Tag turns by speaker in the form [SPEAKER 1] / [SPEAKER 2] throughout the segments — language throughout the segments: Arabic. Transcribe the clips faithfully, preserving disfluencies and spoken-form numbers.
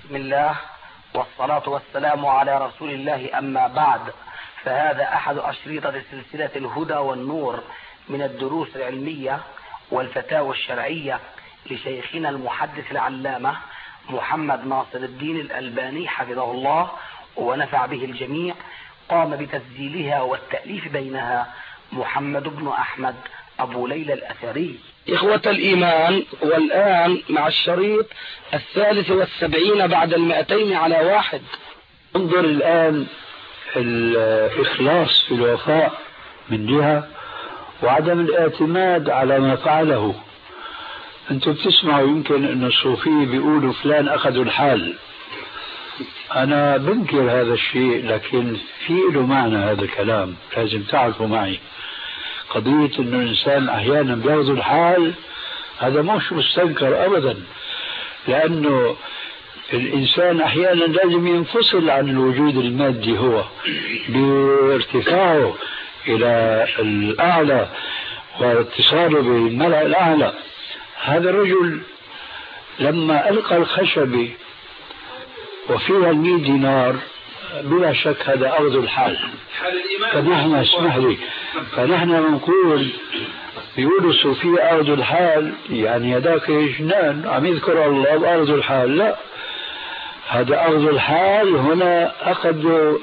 [SPEAKER 1] بسم الله والصلاة والسلام على رسول الله، أما بعد، فهذا أحد أشرطة سلسلة الهدى والنور من الدروس العلمية والفتاوى الشرعية لشيخنا المحدث العلامة محمد ناصر الدين الألباني حفظه الله ونفع به الجميع. قام بتسجيلها والتأليف بينها محمد بن أحمد أبو ليلى الأثري. إخوة الإيمان، والآن مع الشريط الثالث والسبعين بعد المئتين على واحد.
[SPEAKER 2] انظر الآن الإخلاص في الوفاء من جهة، وعدم الاعتماد على ما فعله. أنتم بتسمعوا يمكن أن الصوفية بيقولوا فلان أخذوا الحال. أنا بنكر هذا الشيء، لكن في له معنى هذا الكلام لازم تعرفوا معي. قضية أنه الإنسان أحيانا بياخذ الحال هذا مش مستنكر أبدا، لأنه الإنسان أحيانا لازم ينفصل عن الوجود المادي هو بارتفاعه إلى الأعلى واتصاله بالملأ الأعلى. هذا الرجل لما ألقى الخشبة وفيها المئة دينار بلا شك هذا أخذ الحال. فنحن اسمح لي فنحن نقول بيقولوا الصوفية أخذ الحال، يعني هذاك جنان عم يذكر الله بأخذ الحال. لا، هذا أخذ الحال هنا أخذ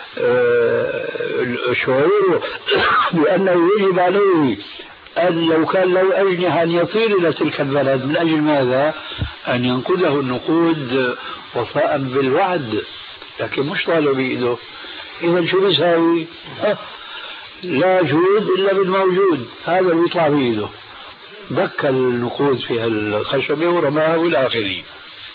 [SPEAKER 2] شعوره بأنه يجب عليه أن لو كان له أجنحة أن يطير إلى تلك البلد. من أجل ماذا؟ أن ينقذه النقود وفاء بالوعد، لكن مش طالب بإيده. إذا شو بيساوي؟ لا جود إلا بالموجود، هذا اللي يطلع بإيده. دك النقود في الخشبة ورماها والآخرين.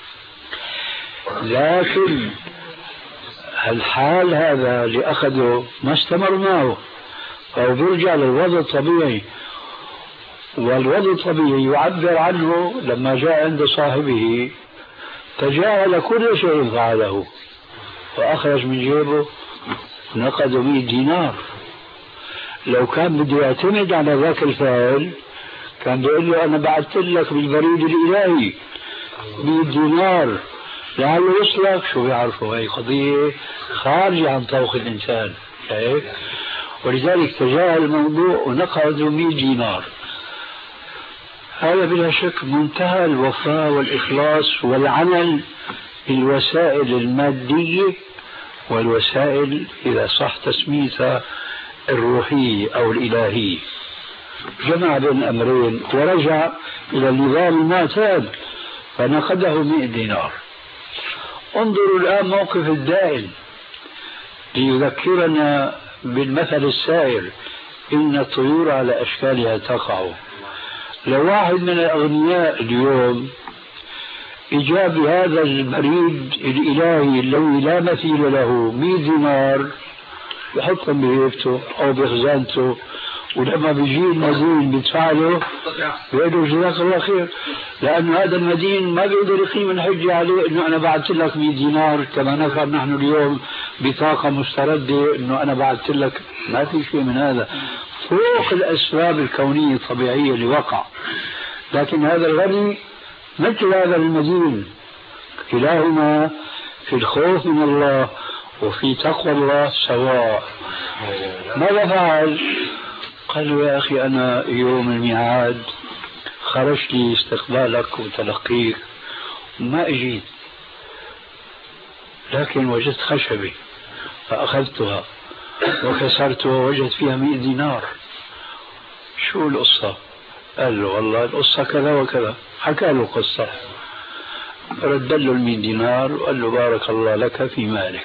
[SPEAKER 2] لكن الحال هذا اللي أخذه ما استمر معه، أو بيرجع للوضع الطبيعي. والوضع الطبيعي يعبر عنه لما جاء عند صاحبه تجاهل كل شيء فعله وأخرج من جيبه نقد مئة دينار. لو كان بده يعتمد على ذاك الفاعل كان بيقول له أنا بعثت لك بالبريد الإلهي مئة دينار لعله يصلك. شو بيعرفوا؟ هي قضية خارجة عن طوق الإنسان، شايف؟ ولذلك تجاهل الموضوع ونقد مئة دينار. هذا بلا شك منتهى الوفاء والإخلاص والعمل بالوسائل المادية والوسائل إذا صح تسميتها الروحية أو الإلهية. جمع بين الأمرين ورجع إلى النظام المعتاد فنقده مئة دينار. انظروا الآن موقف الدائن ليذكرنا بالمثل السائر: إن الطيور على أشكالها تقع. لو واحد من الأغنياء اليوم إجاب هذا البريد الإلهي الذي لا مثيل له مئة دينار يحطهم بهيبته أو بخزانته، ولما بيجي المدين بيدفع له بيقول له جزاك الله خير، لأن هذا المدين ما بيقدر يقيم الحجة عليه إنه أنا بعثت لك مئة دينار كما نفعل نحن اليوم بطاقة مستردة إنه أنا بعثت لك. ما في شيء من هذا، فوق الأسباب الكونية الطبيعية اللي وقع. لكن هذا الغني مثل هذا المدين، كلاهما في الخوف من الله وفي تقوى الله سواء. ماذا فعل؟ قال له يا أخي أنا يوم الميعاد خرجت لي استقبالك وتلقيك ما أجيت، لكن وجدت خشبة فأخذتها وكسرتها ووجدت فيها مئة دينار. شو القصة؟ قال له والله القصة كذا وكذا. حكى له القصة، رد له المئة دينار وقال له بارك الله لك في مالك.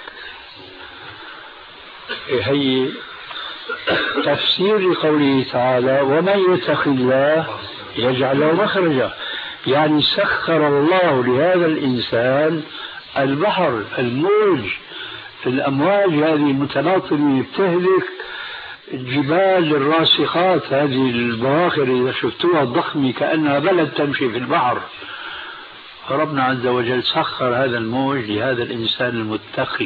[SPEAKER 2] هي تفسير لقوله تعالى: ومن يتق الله يجعل له مخرجا. يعني سخر الله لهذا الإنسان البحر، الموج، الأمواج هذه المتلاطمة بتهلك الجبال الراسخات، هذه البواخر إذا شفتوها الضخمة كأنها بلد تمشي في البحر. ربنا عز وجل سخر هذا الموج لهذا الإنسان المتقي.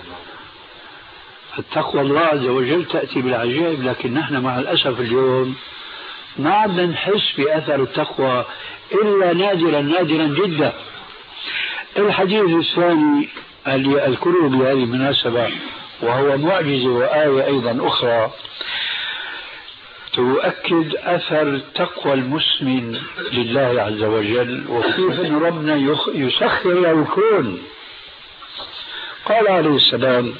[SPEAKER 2] التقوى الله عز وجل تأتي بالعجائب، لكن نحن مع الأسف اليوم ما عدنا نحس بأثر التقوى إلا نادرا نادرا جدا. الحديث الثاني اللي أذكره بهذه المناسبة وهو معجزة وآية أيضا أخرى تؤكد أثر تقوى المسلم لله عز وجل وكيف أن ربنا يسخر له الكون. قال عليه السلام: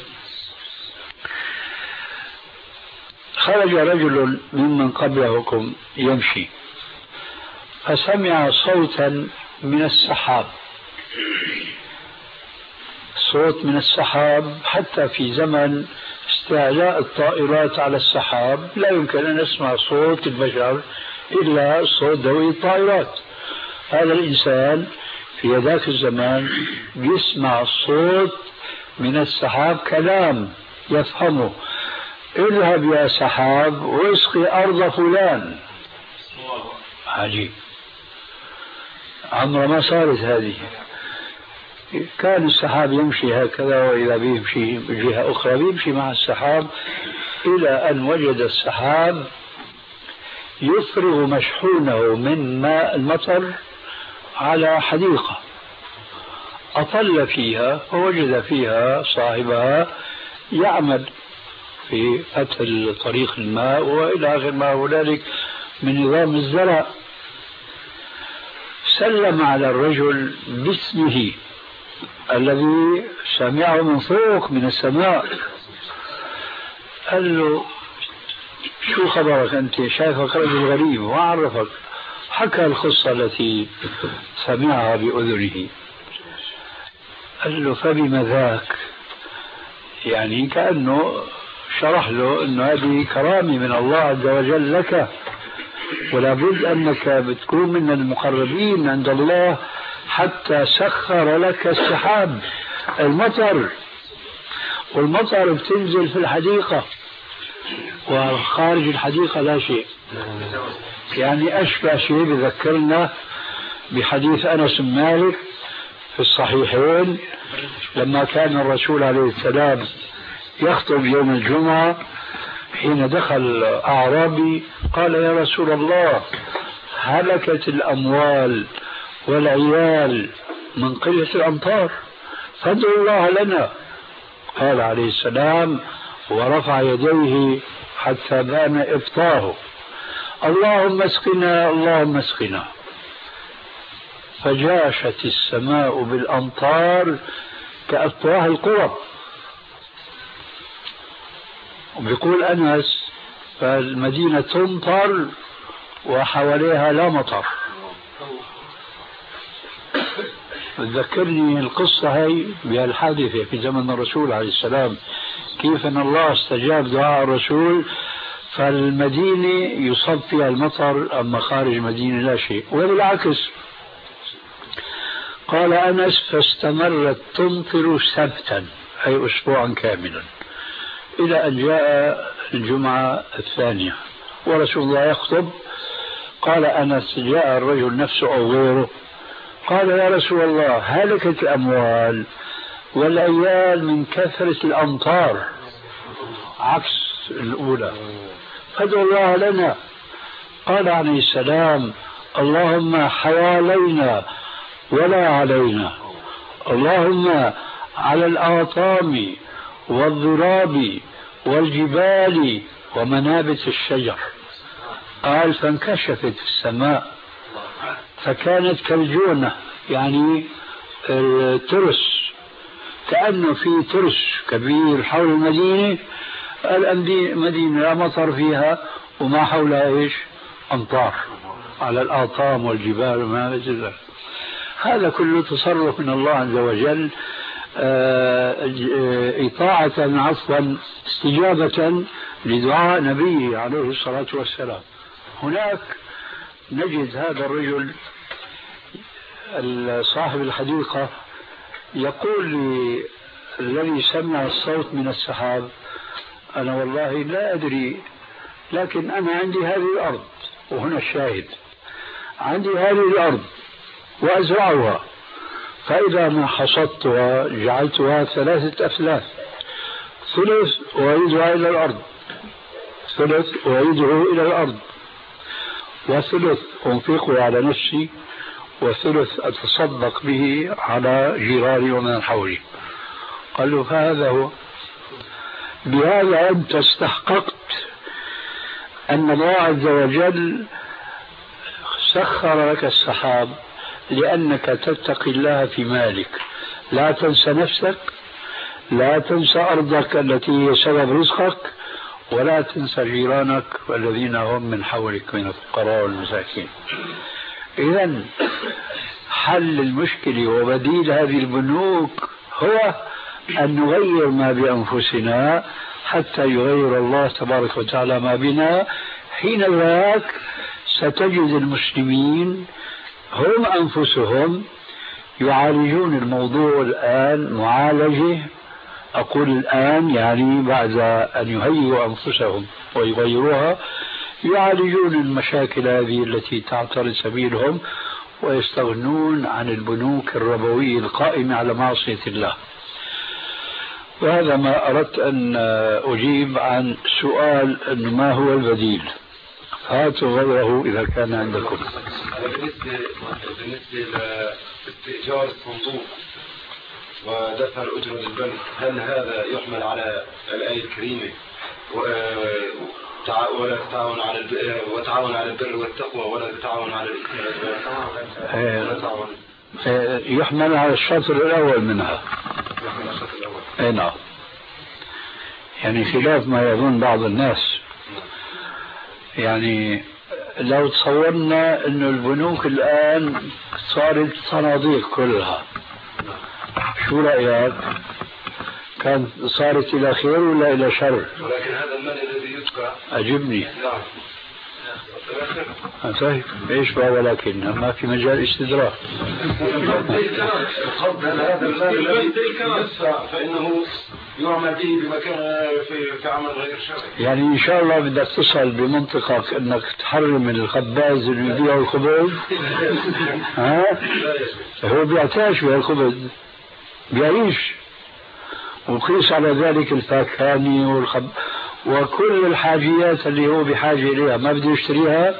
[SPEAKER 2] خرج رجل ممن قبلكم يمشي فسمع صوتا من السحاب، صوت من السحاب. حتى في زمن استعلاء الطائرات على السحاب لا يمكن أن نسمع صوت البشر إلا صوت ذوي الطائرات. هذا الإنسان في ذاك الزمان يسمع صوت من السحاب، كلام يفهمه: اذهب يا سحاب واسقي أرض فلان. عجيب، عمره ما صارت هذه. كان السحاب يمشي هكذا وإذا بيمشي بجهة أخرى بيمشي مع السحاب، إلى أن وجد السحاب يفرغ مشحونه من ماء المطر على حديقة، أطل فيها فوجد فيها صاحبها يعمل في فتح طريق الماء وإلى آخر ما هنالك من نظام الزرع. سلم على الرجل باسمه الذي سمعه من فوق من السماء، قال له: شو خبرك أنت؟ شايفك رجل غريب وعرفك. حكى القصة التي سمعها بأذنه. قال له: فبما ذاك؟ يعني كأنه شرح له أن هذه كرامة من الله عز وجل لك، ولا بد أنك بتكون من المقربين عند الله حتى سخر لك السحاب، المطر، والمطر بتنزل في الحديقة وخارج الحديقة لا شيء. يعني أشبه شيء بذكرنا بحديث أنس بن مالك في الصحيحين لما كان الرسول عليه السلام يخطب يوم الجمعة، حين دخل أعرابي قال: يا رسول الله، هلكت الأموال والعيال من قلة الأمطار، فادعوا الله لنا. قال عليه السلام ورفع يديه حتى بان إبطاه: اللهم اسقنا اللهم اسقنا. فجاشت السماء بالأمطار كأفواه القرب. وبيقول أنس: فالمدينة تمطر وحواليها لا مطر. تذكرني القصة هي بهالحادثة في زمن الرسول عليه السلام، كيف أن الله استجاب دعاء الرسول فالمدينة يصب فيها المطر، أما خارج المدينة لا شيء. وبالعكس قال أنس: فاستمرت تمطر سبتا، أي أسبوعا كاملا، إلى أن جاء الجمعة الثانية ورسول الله يخطب. قال أنس: جاء الرجل نفسه أو غيره قال: يا رسول الله، هلكت الأموال والعيال من كثرة الأمطار، عكس الأولى، فادعوا الله لنا. قال عليه السلام: اللهم حوالينا ولا علينا، اللهم على الأطام والضراب والجبال ومنابت الشجر. قال: فانكشفت السماء فكانت كالجونة، يعني الترس، كأنه في ترس كبير حول المدينة. المدينة لا مطر فيها وما حولها إيش؟ أمطار على الأطام والجبال وما نزل. هذا كله تصرف من الله عز وجل، إطاعة عفوا استجابة لدعاء نبيه عليه الصلاة والسلام. هناك نجد هذا الرجل صاحب الحديقة يقول للذي سمع الصوت من السحاب: أنا والله لا أدري، لكن أنا عندي هذه الأرض، وهنا الشاهد، عندي هذه الأرض وأزرعها، فإذا ما حصدتها جعلتها ثلاثة أثلاث، ثلث أعيدها إلى الأرض، ثلث أعيده إلى الأرض، وثلث أنفقه على نفسي، وثلث أتصدق به على جيراني ومن حولي. قال له فهذا هو. بهذا أنت استحققت أن الله عز وجل سخر لك السحاب لأنك تتقي الله في مالك. لا تنسى نفسك، لا تنسى أرضك التي هي سبب رزقك، ولا تنسى جيرانك والذين هم من حولك من الفقراء والمساكين. إذن حل المشكلة وبديل هذه البنوك هو أن نغير ما بأنفسنا حتى يغير الله تبارك وتعالى ما بنا. حين ذاك ستجد المسلمين هم أنفسهم يعالجون الموضوع الآن معالجة، أقول الآن يعني بعد أن يهيئوا أنفسهم ويغيروها، يعالجون المشاكل هذه التي تعترض سبيلهم ويستغنون عن البنوك الربوية القائمة على معصية الله. وهذا ما أردت أن أجيب عن سؤال أن ما هو البديل. هاتوا غيره إذا كان عندكم.
[SPEAKER 3] بالنسبة بالنسبة لاستئجار الصندوق ودفع الأجرة للبنك، هل هذا يحمل على الآية الكريمة ولا تتعاون على وتعاون على البر والتقوى ولا تتعاون على الإثم؟
[SPEAKER 2] يحمل على الشطر الأول منها.
[SPEAKER 3] يحمل على الشطر الأول.
[SPEAKER 2] أي نعم. يعني خلاف ما يظن بعض الناس. يعني لو تصورنا أن البنوك الآن صارت صناديق كلها، شو رأيك؟ كانت صارت إلى خير ولا إلى شر؟
[SPEAKER 3] ولكن هذا المال الذي يدفع
[SPEAKER 2] أجبني.
[SPEAKER 3] نعم.
[SPEAKER 2] طيب ايش بقى ولكن ما في مجال استدراك.
[SPEAKER 3] قبل هذا المال الذي يدفع فإنه يعمل به بمكان في في عمل غير شرعي.
[SPEAKER 2] يعني إن شاء الله بدك تصل بمنطقك أنك تحرم الخباز اللي يبيع الخبز. ها؟ هو بيعتاش بهالخبز، بيعيش، وقيس على ذلك الفاكهاني والخب وكل الحاجيات اللي هو بحاجة إليها ما بده يشتريها.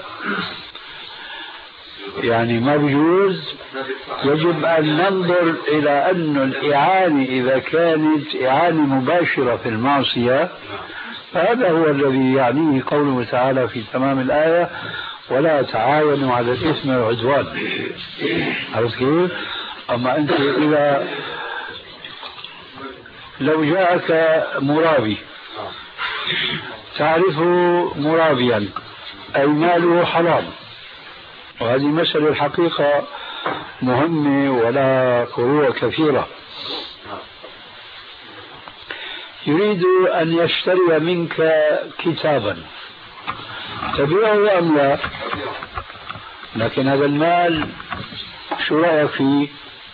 [SPEAKER 2] يعني ما بيجوز. يجب أن ننظر إلى أن الإعانة إذا كانت إعانة مباشرة في المعصية فهذا هو الذي يعنيه قوله تعالى في تمام الآية ولا تعاونوا على الإثم والعدوان. عرفت كيف؟ أما أنت إذا لو جاءك مرابي تعرفه مرابيا أي ماله حرام، وهذه مسألة الحقيقة مهمة ولا فروع كثيرة. يريد أن يشتري منك كتابا تبيعه أم لا؟ لكن هذا المال شو رأيك فيه؟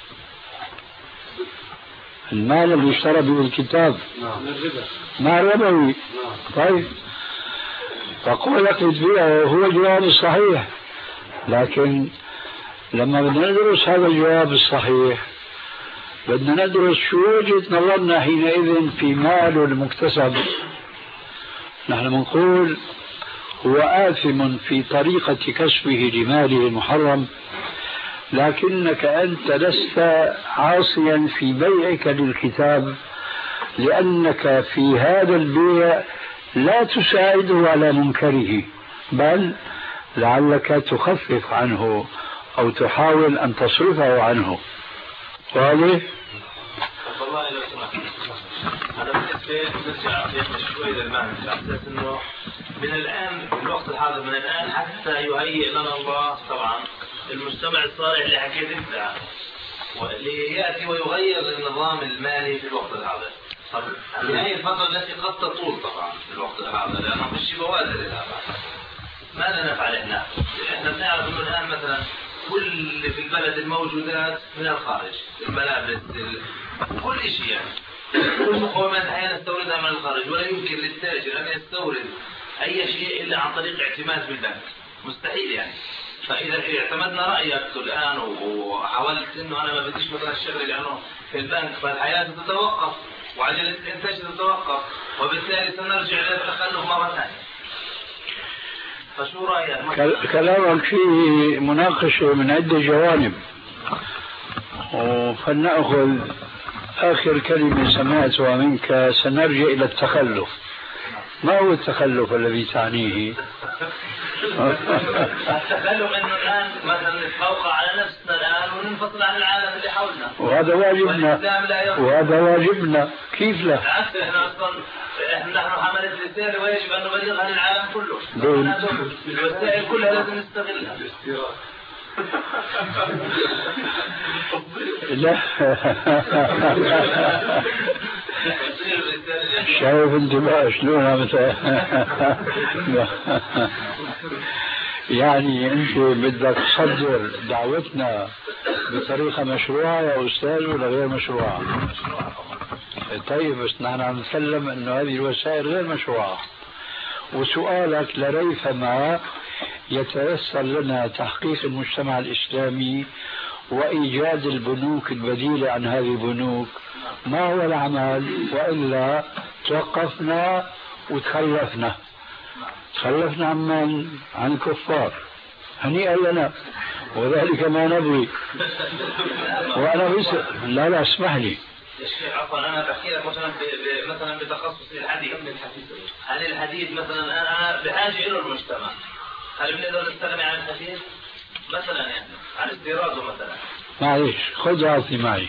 [SPEAKER 2] المال اللي اشترى به الكتاب ما ربوي. طيب فقول لك تبيعه هو الجواب الصحيح، لكن لما بدنا ندرس هذا الجواب الصحيح بدنا ندرس شو وجهة نظرنا حينئذ في ماله المكتسب. نحن بنقول هو آثم في طريقة كسبه لماله المحرم، لكنك أنت لست عاصيا في بيعك للكتاب، لأنك في هذا البيع لا تساعده على منكره، بل لعلك تخفف عنه أو تحاول أن تصرفه عنه. واضح؟
[SPEAKER 4] والله لو سمحت هذا بالنسبة نرجع شوي للمعنى على أساس إنه من الآن في الوقت الحاضر من الآن حتى يهيئ لنا الله طبعا المجتمع الصالح اللي حكيت انت ليأتي ويغير النظام المالي في الوقت الحاضر. طب في هذه الفترة التي قد تطول طبعا في الوقت الحاضر لأنه مش بوادر لها، ماذا نفعل احنا؟ احنا بنعرف انه الآن مثلا كل في البلد الموجودات من الخارج، الملابس كل شيء يعني كل مقومات الحياة نستوردها من الخارج، ولا يمكن للتاجر أن يستورد أي شيء إلا عن طريق اعتماد بالبنك، مستحيل يعني. فإذا اعتمدنا رأيك الآن وحاولت إنه أنا ما بديش مثلا الشغل لأنه في البنك فالحياة تتوقف وعجلة الإنتاج تتوقف، وبالتالي سنرجع إلى التخلف مرة ثانية. فشو رأيك؟
[SPEAKER 2] كلامك فيه مناقشة من عدة جوانب، فلنأخذ آخر كلمة سمعتها منك. سنرجع إلى التخلف. ما هو التخلف الذي تعنيه؟
[SPEAKER 4] التخلف انه الان مثلا نتفوق على نفسنا الان وننفصل عن العالم اللي حولنا،
[SPEAKER 2] وهذا واجبنا، وهذا واجبنا. كيف لا؟
[SPEAKER 4] بالعكس احنا اصلا نحن حملة رسالة ويجب ان نبلغها للعالم كله. الوسائل كلها لازم نستغلها.
[SPEAKER 2] لا شايف انت بقى شلونها مثلا. يعني انت بدك تصدر دعوتنا بطريقة مشروعة يا استاذ ولا غير مشروعة؟ طيب بس نحن عم نتكلم انه هذه الوسائل غير مشروعة، وسؤالك لريثما يتيسر لنا تحقيق المجتمع الإسلامي وإيجاد البنوك البديلة عن هذه البنوك. ما هو العمل؟ وإلا توقفنا وتخلفنا. تخلفنا عن من؟ عن الكفار. هنيئا لنا، وذلك ما نبغي. وأنا بس لا لا اسمح لي
[SPEAKER 4] يا شيخ عفوا، انا بحكي لك مثلا مثلا بتخصص الحديث. هل الحديث مثلا انا بحاجه له المجتمع، هل بنقدر نستغني عن الحديث مثلا، يعني عن استيراده مثلا؟
[SPEAKER 2] معلش خذ عاطي معي.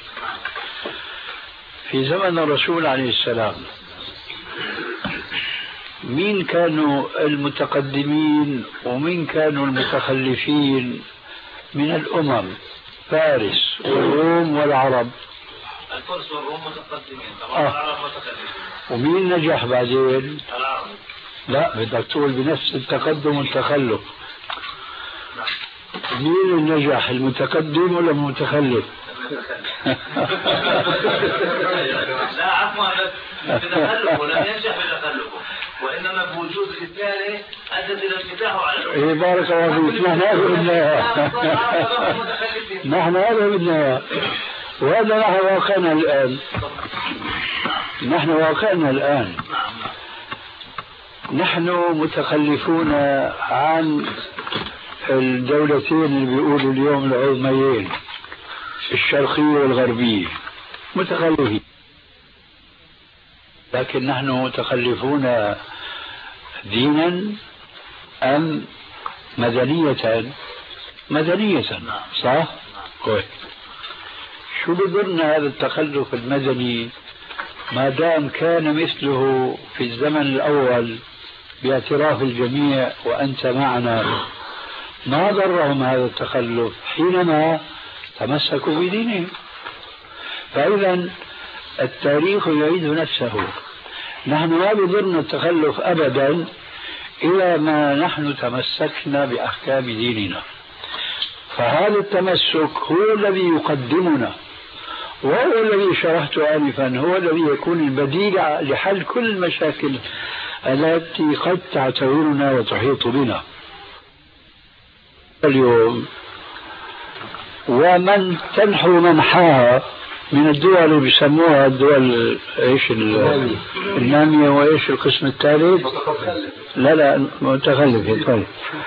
[SPEAKER 2] في زمن الرسول عليه السلام مين كانوا المتقدمين ومين كانوا المتخلفين من الأمم؟ فارس والروم والعرب.
[SPEAKER 4] الفرس والروم متقدمين طبعا، آه. العرب متخلفين. ومين
[SPEAKER 2] نجح بعدين؟
[SPEAKER 4] العرب.
[SPEAKER 2] لا بدك تقول بنفس التقدم والتخلف. مين اللي نجح، المتقدم ولا المتخلف؟
[SPEAKER 4] لا عفوا، بس بتخلفه لم ينجح بتخلفه، وانما بوجود رساله ادت الى انفتاحه على الامه.
[SPEAKER 2] ايه بارك الله فيك. نحن هذا بدنا نحن هذا بدنا وهذا نحن واقعنا الان. نحن واقعنا الان نحن متخلفون عن الدولتين اللي بيقولوا اليوم العظميين، الشرقية والغربية، متخلفين. لكن نحن متخلفون دينا أم مدنية؟ مدنية صح؟ كويس. شو بضرنا هذا التخلف المدني ما دام كان مثله في الزمن الأول باعتراف الجميع وأنت معنا؟ ما ضرهم هذا التخلف حينما تمسكوا بدينهم. فإذا التاريخ يعيد نفسه. نحن ما بضرنا التخلف أبدا إلى ما نحن تمسكنا بأحكام ديننا. فهذا التمسك هو الذي يقدمنا، وهو الذي شرحت آنفا، هو الذي يكون البديل لحل كل المشاكل التي قد تعتبرنا وتحيط بنا اليوم. ومن تنحو منحاها من الدول اللي بيسموها الدول ايش النامية، وايش القسم الثالث؟ لا لا متخلف. طيب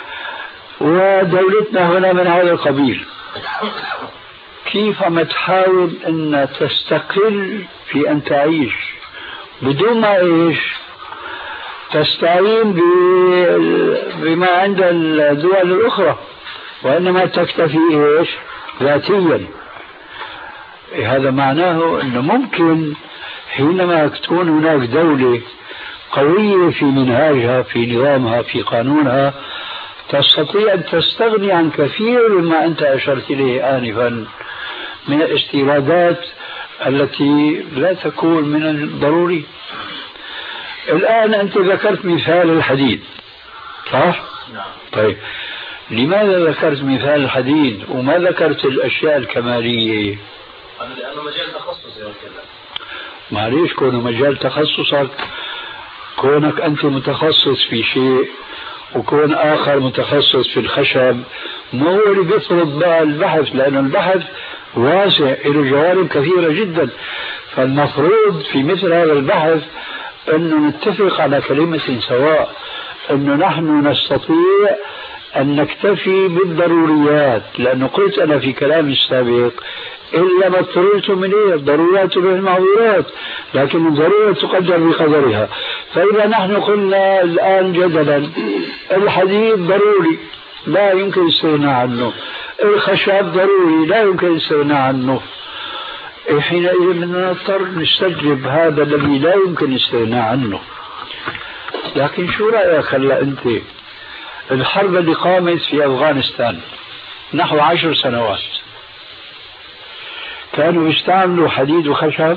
[SPEAKER 2] ودولتنا هنا من هذا القبيل، كيف ما تحاول ان تستقل في ان تعيش بدون ما ايش تستعين بما عند الدول الاخرى، وانما تكتفي ايش ذاتيا. هذا معناه انه ممكن حينما تكون هناك دولة قوية في منهاجها، في نظامها، في قانونها، تستطيع ان تستغني عن كثير مما انت اشرت اليه انفا من الاستيرادات التي لا تكون من الضروري. الان انت ذكرت مثال الحديد صح؟ طيب لماذا ذكرت مثال الحديد وما ذكرت الاشياء الكمالية؟
[SPEAKER 4] لانه مجال تخصصي.
[SPEAKER 2] معليش، كونه مجال تخصصك، كونك انت متخصص في شيء وكون آخر متخصص في الخشب، ما هو اللي بيفرض بقى البحث، لأن البحث واسع له جوانب كثيرة جدا. فالمفروض في مثل هذا البحث أنه نتفق على كلمة سواء، أنه نحن نستطيع أن نكتفي بالضروريات، لأنه قلت أنا في كلامي السابق إلا ما اضطررتم إليه، الضرورات بالمعذورات، لكن الضرورة تقدر بقدرها. فإذا نحن قلنا الآن جدلا الحديد ضروري لا يمكن الاستغناء عنه، الخشب ضروري لا يمكن الاستغناء عنه، حينئذ بدنا نضطر نستجلب هذا الذي لا يمكن الاستغناء عنه. لكن شو رأيك هلا أنت؟ الحرب اللي قامت في أفغانستان نحو عشر سنوات كانوا يستعملوا حديد وخشب؟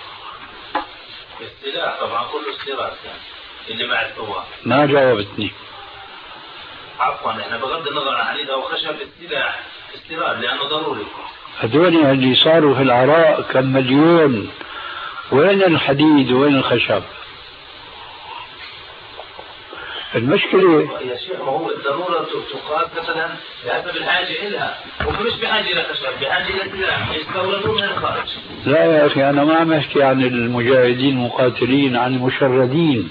[SPEAKER 4] السلاح طبعا كله استيراد كان اللي مع القوة.
[SPEAKER 2] ما جاوبتني.
[SPEAKER 4] عفوا احنا بغض النظر عن حديد او خشب السلاح استيراد لانه ضروري.
[SPEAKER 2] هذول اللي صاروا في العراق كم مليون، وين الحديد وين الخشب؟ المشكلة
[SPEAKER 4] يا شيخ ما هو الضرورة تقاد مثلا بحسب الحاجة إلها، ومش بحاجة إلى خشب، بحاجة إلى سلاح يستوردون من الخارج.
[SPEAKER 2] لا يا أخي أنا ما عم أحكي عن المجاهدين المقاتلين، عن المشردين.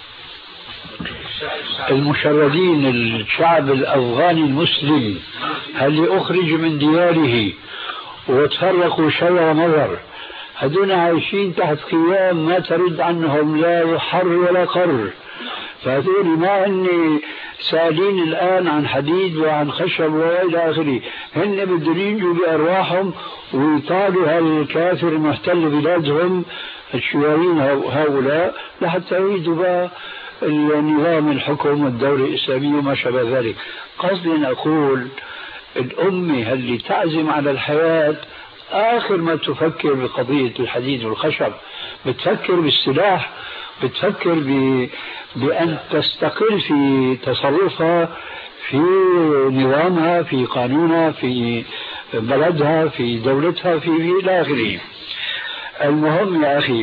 [SPEAKER 2] المشردين الشعب الأفغاني المسلم اللي أخرج من دياره وتفرقوا شر مضر، هدول عايشين تحت قيام ما ترد عنهم لا حر ولا قر. فهذول ما هن سائلين الآن عن حديد وعن خشب وإلى آخره، هن بدهم ينجوا بأرواحهم ويطالوا هالكافر المحتل بلادهم الشيوعيين هؤلاء لحتى يريدوا بقى النظام الحكم والدولة الإسلامية وما شابه ذلك. قصدي أن أقول الأمة اللي تعزم على الحياة آخر ما تفكر بقضية الحديد والخشب، بتفكر بالسلاح، بتفكر ب... بأن تستقل في تصرفها، في نظامها، في قانونها، في بلدها، في دولتها، في إلى آخره. المهم يا أخي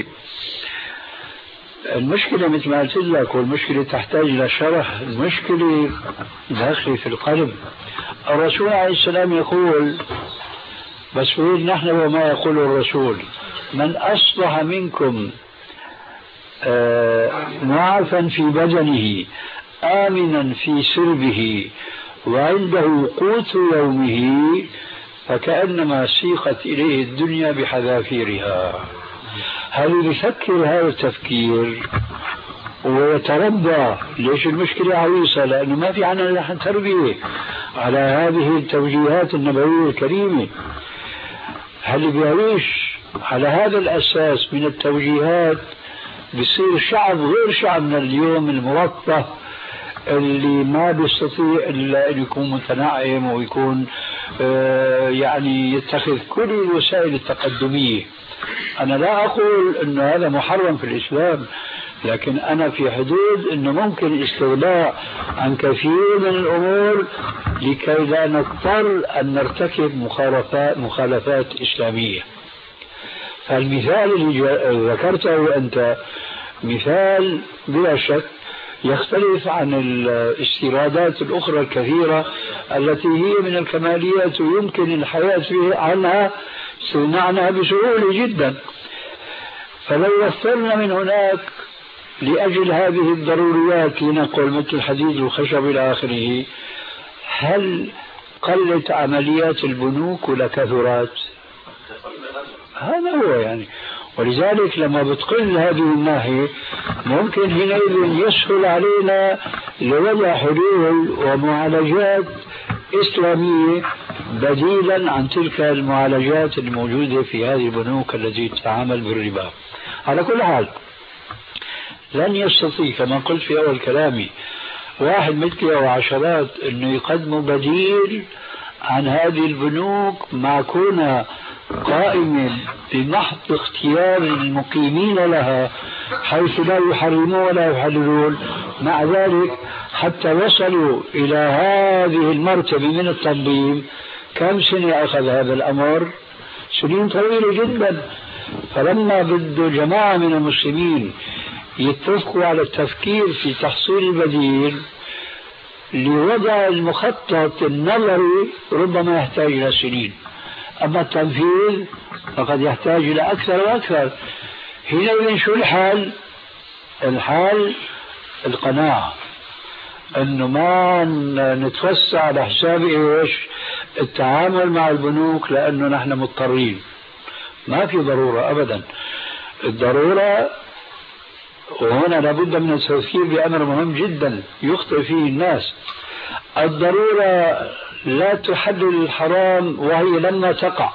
[SPEAKER 2] المشكلة مثل ما قلت لك، والمشكلة تحتاج إلى شرح، المشكلة داخل في القلب. الرسول عليه السلام يقول، بس نريد نحن وما يقول الرسول: من أصبح منكم آه معافا في بدنه آمنا في سربه وعنده قوت يومه فكأنما سيقت إليه الدنيا بحذافيرها. هل يفكر هذا التفكير ويتربى؟ ليش المشكلة عويصة؟ لأنه ما في عنا تربية على هذه التوجيهات النبوية الكريمة. هل بيعيش على هذا الأساس من التوجيهات بيصير شعب غير شعبنا اليوم المرفه اللي ما بيستطيع إلا أن يكون متنعم ويكون آه يعني يتخذ كل الوسائل التقدمية. أنا لا أقول أن هذا محرم في الإسلام، لكن أنا في حدود أنه ممكن الاستغناء عن كثير من الأمور لكي لا نضطر أن نرتكب مخالفات, مخالفات إسلامية. فالمثال اللي ذكرته أنت مثال بلا شك يختلف عن الاستيرادات الأخرى الكثيرة التي هي من الكماليات ويمكن الحياة عنها استغناء عنها بسهولة جدا. فلو وفرنا من هناك لأجل هذه الضروريات لنقل مثل الحديد والخشب إلى آخره، هل قلت عمليات البنوك ولا كثرت؟ هذا هو يعني. ولذلك لما بتقل هذه الناحية ممكن حينئذ يسهل علينا لوضع حلول ومعالجات إسلامية بديلا عن تلك المعالجات الموجودة في هذه البنوك التي تتعامل بالربا. على كل حال لن يستطيع كما قلت في أول كلامي واحد مثلي أو عشرات أنه يقدموا بديل عن هذه البنوك مع كونها قائمة بمحض اختيار المقيمين لها حيث لا يحرمون ولا يحللون. مع ذلك حتى وصلوا إلى هذه المرتبة من التنظيم كم سنة أخذ هذا الأمر؟ سنين طويلة جدا. فلما بده جماعة من المسلمين يتفقوا على التفكير في تحصيل البديل لوضع المخطط النظري ربما يحتاج إلى سنين، أما التنفيذ فقد يحتاج إلى أكثر وأكثر. حينئذ شو الحال؟ الحال القناعة. انه ما نتوسع على حساب ايش التعامل مع البنوك لانه نحن مضطرين. ما في ضرورة ابدا. الضرورة وهنا لابد من التفكير بأمر مهم جدا يخطئ فيه الناس. الضرورة لا تحلل الحرام وهي لما تقع.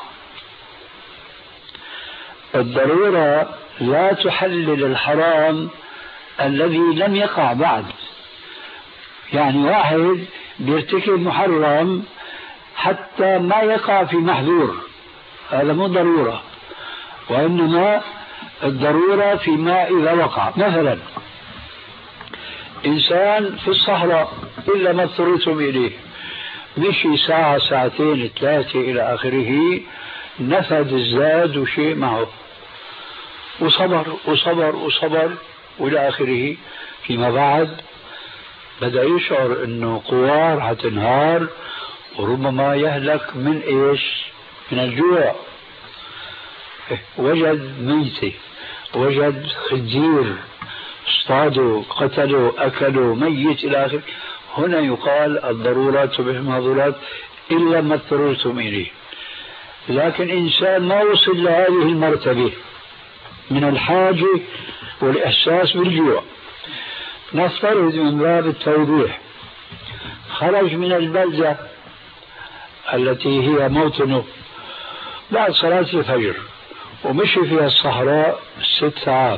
[SPEAKER 2] الضرورة لا تحلل الحرام الذي لم يقع بعد. يعني واحد بيرتكب محرم حتى ما يقع في محظور، هذا مو ضرورة، وإنما الضرورة فيما إذا وقع. مثلا إنسان في الصحراء إلا ما اضطررتم إليه، مشي ساعة ساعتين ثلاثة إلى آخره، نفد الزاد وشيء معه وصبر وصبر وصبر وإلى آخره. فيما بعد بدأ يشعر أنه قوار حتنهار وربما يهلك من إيش؟ من الجوع. وجد ميتة، وجد خنزير، اصطادوا قتلوا أكلوا ميت إلى آخره. هنا يقال الضرورات تبيح المحظورات إلا ما اضطررتم إليه. لكن إنسان ما وصل لهذه المرتبة من الحاجة والإحساس بالجوع، نفترض من باب التوضيح خرج من البلدة التي هي موطنه بعد صلاة الفجر ومشي فيها الصحراء ست ساعات،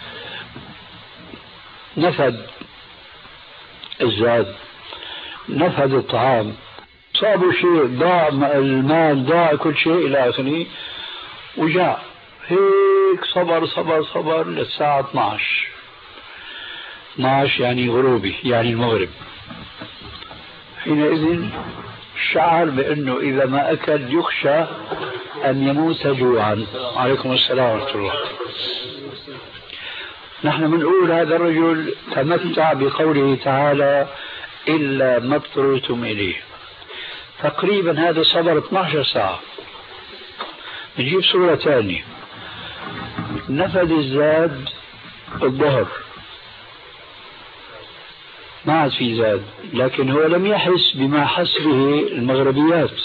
[SPEAKER 2] نفد الزاد، نفد الطعام، صابوا شيء، ضاع المال، ضاع كل شيء إلى آخره، وجاء هيك صبر صبر صبر للساعة اثنعش اثنعش يعني غروبي يعني المغرب. حينئذ شعر بأنه إذا ما أكل يخشى أن يموت جوعا. عليكم السلام ورحمة الله. نحن بنقول هذا الرجل تمتع بقوله تعالى إلا ما اضطررتم إليه. تقريبا هذا صبر اثنعش ساعة. نجيب صورة ثانية، نفد الزاد الظهر، ما عاد في زاد، لكن هو لم يحس بما حس به المغربيات،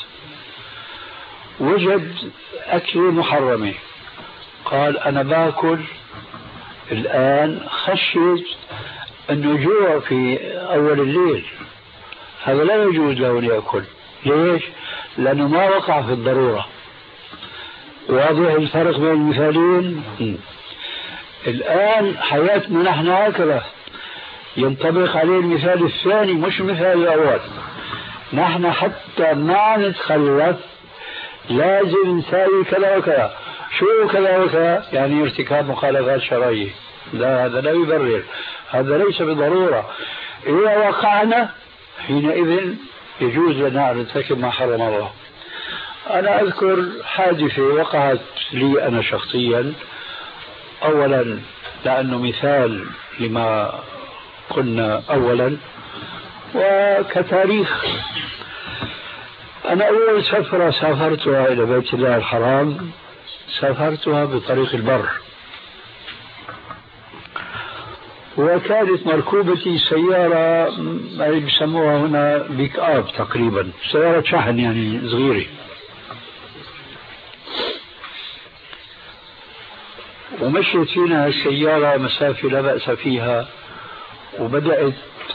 [SPEAKER 2] وجد أكل محرمة، قال أنا باكل الآن خشيت أنه جوع في أول الليل، هذا لا يجوز له أن يأكل. ليش؟ لأنه ما وقع في الضرورة. واضح الفرق بين المثالين؟ الآن حياتنا نحن هكذا ينطبق عليه المثال الثاني مش المثال الأول. نحن حتى ما نتخلف لازم نساوي كذا وكذا. شو كذا وكذا؟ يعني ارتكاب مخالفات شرعية. لا، هذا لا يبرر، هذا ليس بضرورة. إذا وقعنا حينئذ يجوز لنا أن نرتكب ما حرم الله. أنا أذكر حادثة وقعت لي أنا شخصيا، أولا لأنه مثال لما قلنا أولا، وكتاريخ. أنا أول سفرة سافرتها إلى بيت الله الحرام سافرتها بطريق البر، وكانت مركوبتي سيارة بيسموها هنا بيك آب تقريبا، سيارة شحن يعني صغيرة. ومشيت فينا السيارة مسافة لا بأس فيها، وبدأت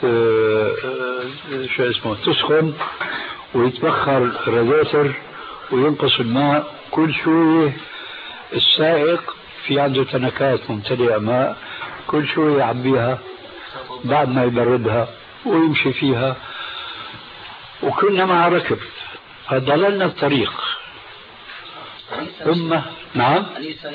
[SPEAKER 2] شو اسمه تسخن ويتبخر الراديتر وينقص الماء. كل شوية السائق في عنده تنكات ممتلئة ماء، كل شوية يعبيها بعد ما يبردها ويمشي فيها. وكنا مع ركب فضللنا الطريق. ثم نعم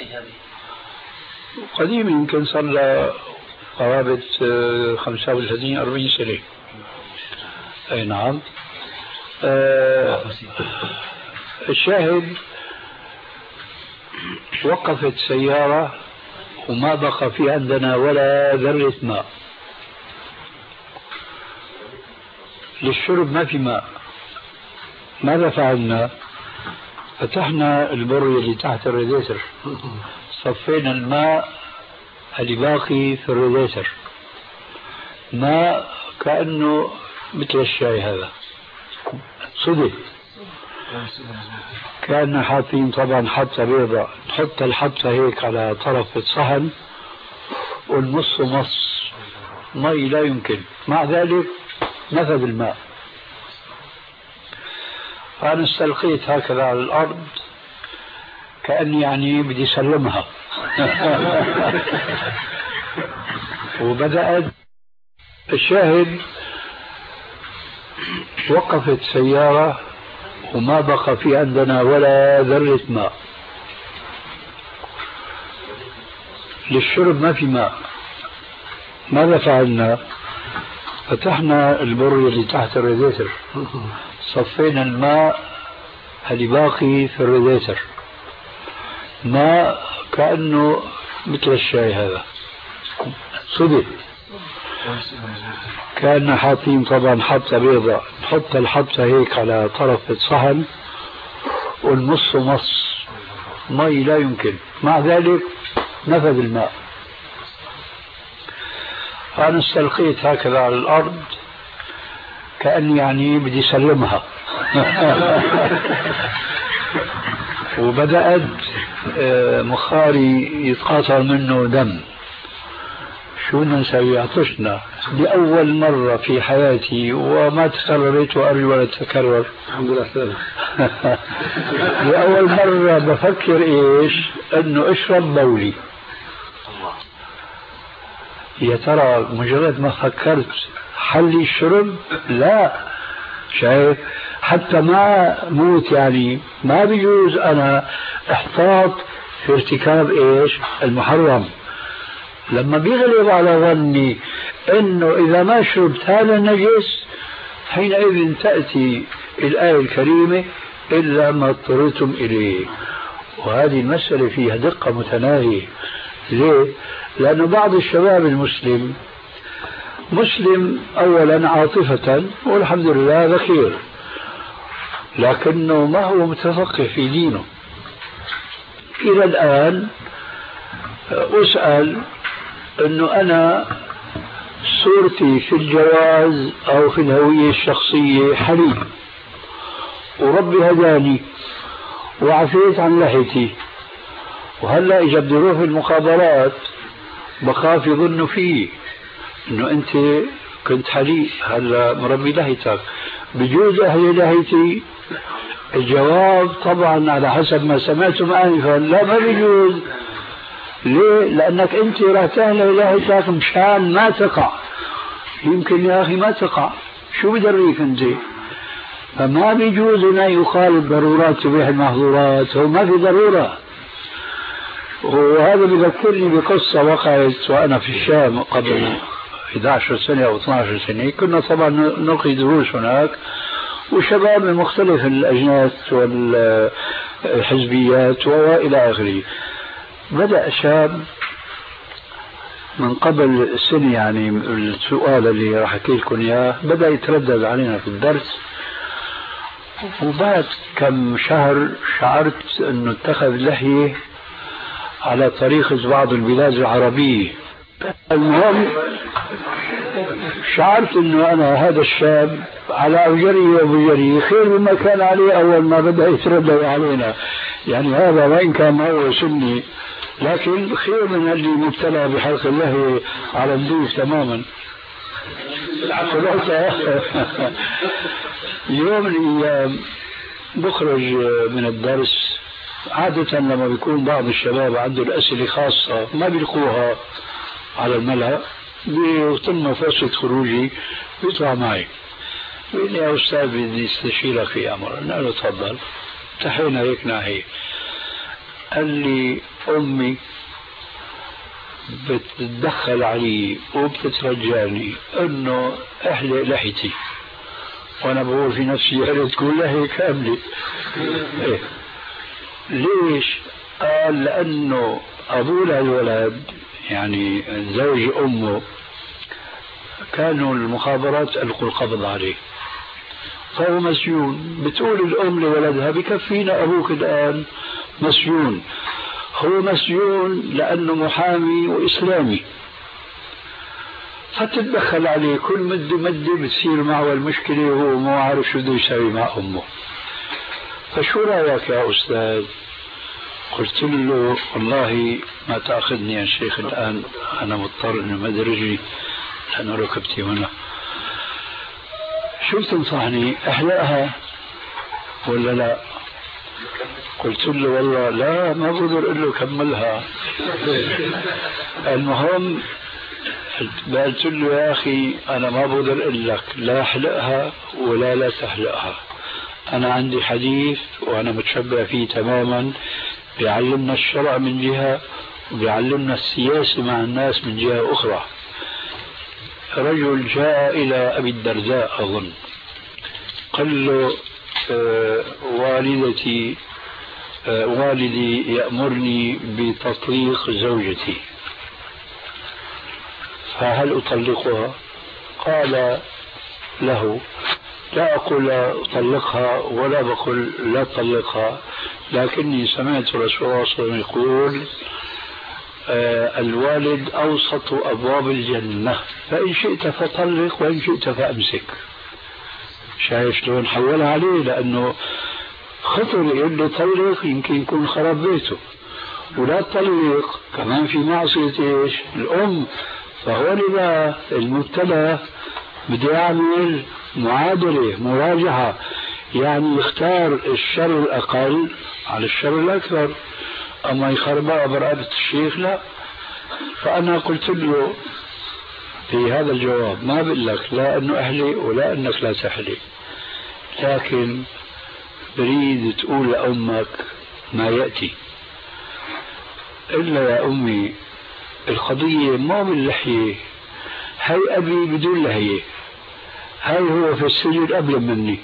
[SPEAKER 2] قديم، يمكن صار له قرابة خمسة وثلاثين أربعين سنة. أي نعم. آه الشاهد وقفت سيارة وما بقى في عندنا ولا ذرة ماء للشرب، ما في ماء. ماذا فعلنا؟ فتحنا البرية اللي تحت الراديتر، صفينا الماء اللي باقي في الراديتر، ماء كأنه مثل الشاي هذا صدق. كأن حاطين طبعا حبة بيضاء، تحط الحبة هيك على طرف الصحن والنص مص مي لا يمكن، مع ذلك نفذ الماء. فأنا استلقيت هكذا على الأرض كأني يعني بدي سلمها وبدأت الشاهد وقفت سيارة وما بقى في عندنا ولا ذرة ماء للشرب، ما في ماء. ماذا فعلنا؟ فتحنا البر اللي تحت الراديتر، صفينا الماء اللي باقي في الراديتر، ماء كأنه مثل الشاي هذا صدق. كأن حاطين طبعا حبة بيضاء، تحط الحبة هيك على طرف الصحن والنص مص مي لا يمكن، مع ذلك نفذ الماء. فأنا استلقيت هكذا على الأرض كأني يعني بدي سلمها وبدأت مخاري يتقاطع منه دم. شو بدنا نسوي؟ عطشنا لأول مرة في حياتي وما تكررت وأرجو ولا تتكرر
[SPEAKER 3] الحمد لله.
[SPEAKER 2] لأول مرة بفكر إيش؟ إنه أشرب بولي. يا ترى مجرد ما فكرت حلي الشرب؟ لا، شايف؟ حتى ما موت يعني ما بيجوز أنا احتاط في ارتكاب إيش؟ المحرم. لما بيغلب على ظني انه اذا ما شربت هذا نجس، حينئذ تأتي الآية الكريمة إلا ما اضطررتم إليه. وهذه المسألة فيها دقة متناهية. ليه؟ لأن بعض الشباب المسلم مسلم أولا عاطفة والحمد لله ذكير، لكنه ما هو متفقه في دينه. إلى الآن أسأل أنه أنا صورتي في الجواز أو في الهوية الشخصية حليب، وربي هداني وعفيت عن لحيتي، وهلأ إجا بدي أروح المخابرات بخاف يظنوا فيه أنه أنت كنت حليب هلأ مربي لحيتك، بجوز أهل لحيتي؟ الجواب طبعا على حسب ما سمعتم آنفا لا، ما بيجوز. ليه؟ لأنك أنت راح تهلا لحيتك مشان ما تقع. يمكن يا أخي ما تقع، شو بدريك أنت؟ فما بيجوز أن يقال الضرورات تبيح المحظورات، هو ما في ضرورة. وهذا بذكرني بقصة وقعت وأنا في الشام قبل إحدى عشرة سنة أو اثنتي عشرة سنة. كنا طبعا نلقي دروس هناك، وشباب من مختلف الأجناس والحزبيات وإلى آخره. بدأ شاب من قبل سنة، يعني السؤال اللي راح أحكي لكم إياه بدأ يتردد علينا في الدرس، وبعد كم شهر شعرت أنه اتخذ لحية على طريقة بعض البلاد العربية. المهم شعرت أنه أنا هذا الشاب على أوجري وبجري خير مما كان عليه أول ما بدأ يتردد علينا. يعني هذا وإن كان هو سني لكن خير من اللي مبتلى بحلق الله على الدوف تماما. يوم من الأيام بخرج من الدرس، عادة لما بيكون بعض الشباب عنده الأسئلة خاصة ما بيلقوها على الملأ، بيتم فرصة خروجي بيطلع معي، بيقول لي يا أستاذ بدي استشيرك في أمر. قلنا له تفضل. انتهينا هيك ناحية. قال لي أمي بتتدخل علي وبتترجاني انه احلق لحيتي، وانا بقول في نفسي يا ريت تكون لحية كاملة. إيه؟ ليش؟ قال لانه ابوه للولد يعني زوج امه كانوا المخابرات القوا القبض عليه، فهو مسجون. بتقول الام لولدها بكفينا ابوك الان مسجون. هو مسجون لأنه محامي وإسلامي، فتتدخل عليه كل مدة مدة بتصير معه المشكلة وهو ما عارف شو بده يسوي مع أمه. فشو رأيك يا أستاذ؟ قلت له والله ما تأخذني يا شيخ الآن، أنا مضطر إنه مد رجلي لأنه ركبتي هنا. شو تنصحني أحلقها ولا لا؟ قلت له والله لا ما بقدر أقول له كملها. المهم قلت له يا أخي أنا ما بقدر أقول لك لا أحلقها ولا لا تحلقها، أنا عندي حديث وأنا متشبع فيه تماما، بيعلمنا الشرع من جهة وبيعلمنا السياسة مع الناس من جهة أخرى. رجل جاء إلى أبي الدرداء أظن، قال له آه والدتي آه والدي يأمرني بتطليق زوجتي فهل أطلقها؟ قال له لا أقول أطلقها ولا بقول لا أطلقها، لكني سمعت رسول الله صلى الله عليه وسلم يقول آه الوالد أوسط أبواب الجنة، فإن شئت فطلق وإن شئت فأمسك. شايف شلون حولها عليه؟ لأنه خطر يقول له طلق يمكن يكون خرب بيته، ولا تطلق كمان في معصية إيش؟ الأم. فهو لذا المبتلى بده يعمل معادلة مراجعة، يعني يختار الشر الأقل على الشر الأكثر، أما يخربها برقبة الشيخ لا. فأنا قلت له في هذا الجواب ما بقول لك لا أنه أهلي ولا أنك لا تحلي، لكن بريد تقول لأمك ما يأتي. إلا يا أمي القضية ما باللحية، هاي أبي بدون لحية، هاي هو في السجن قبل مني،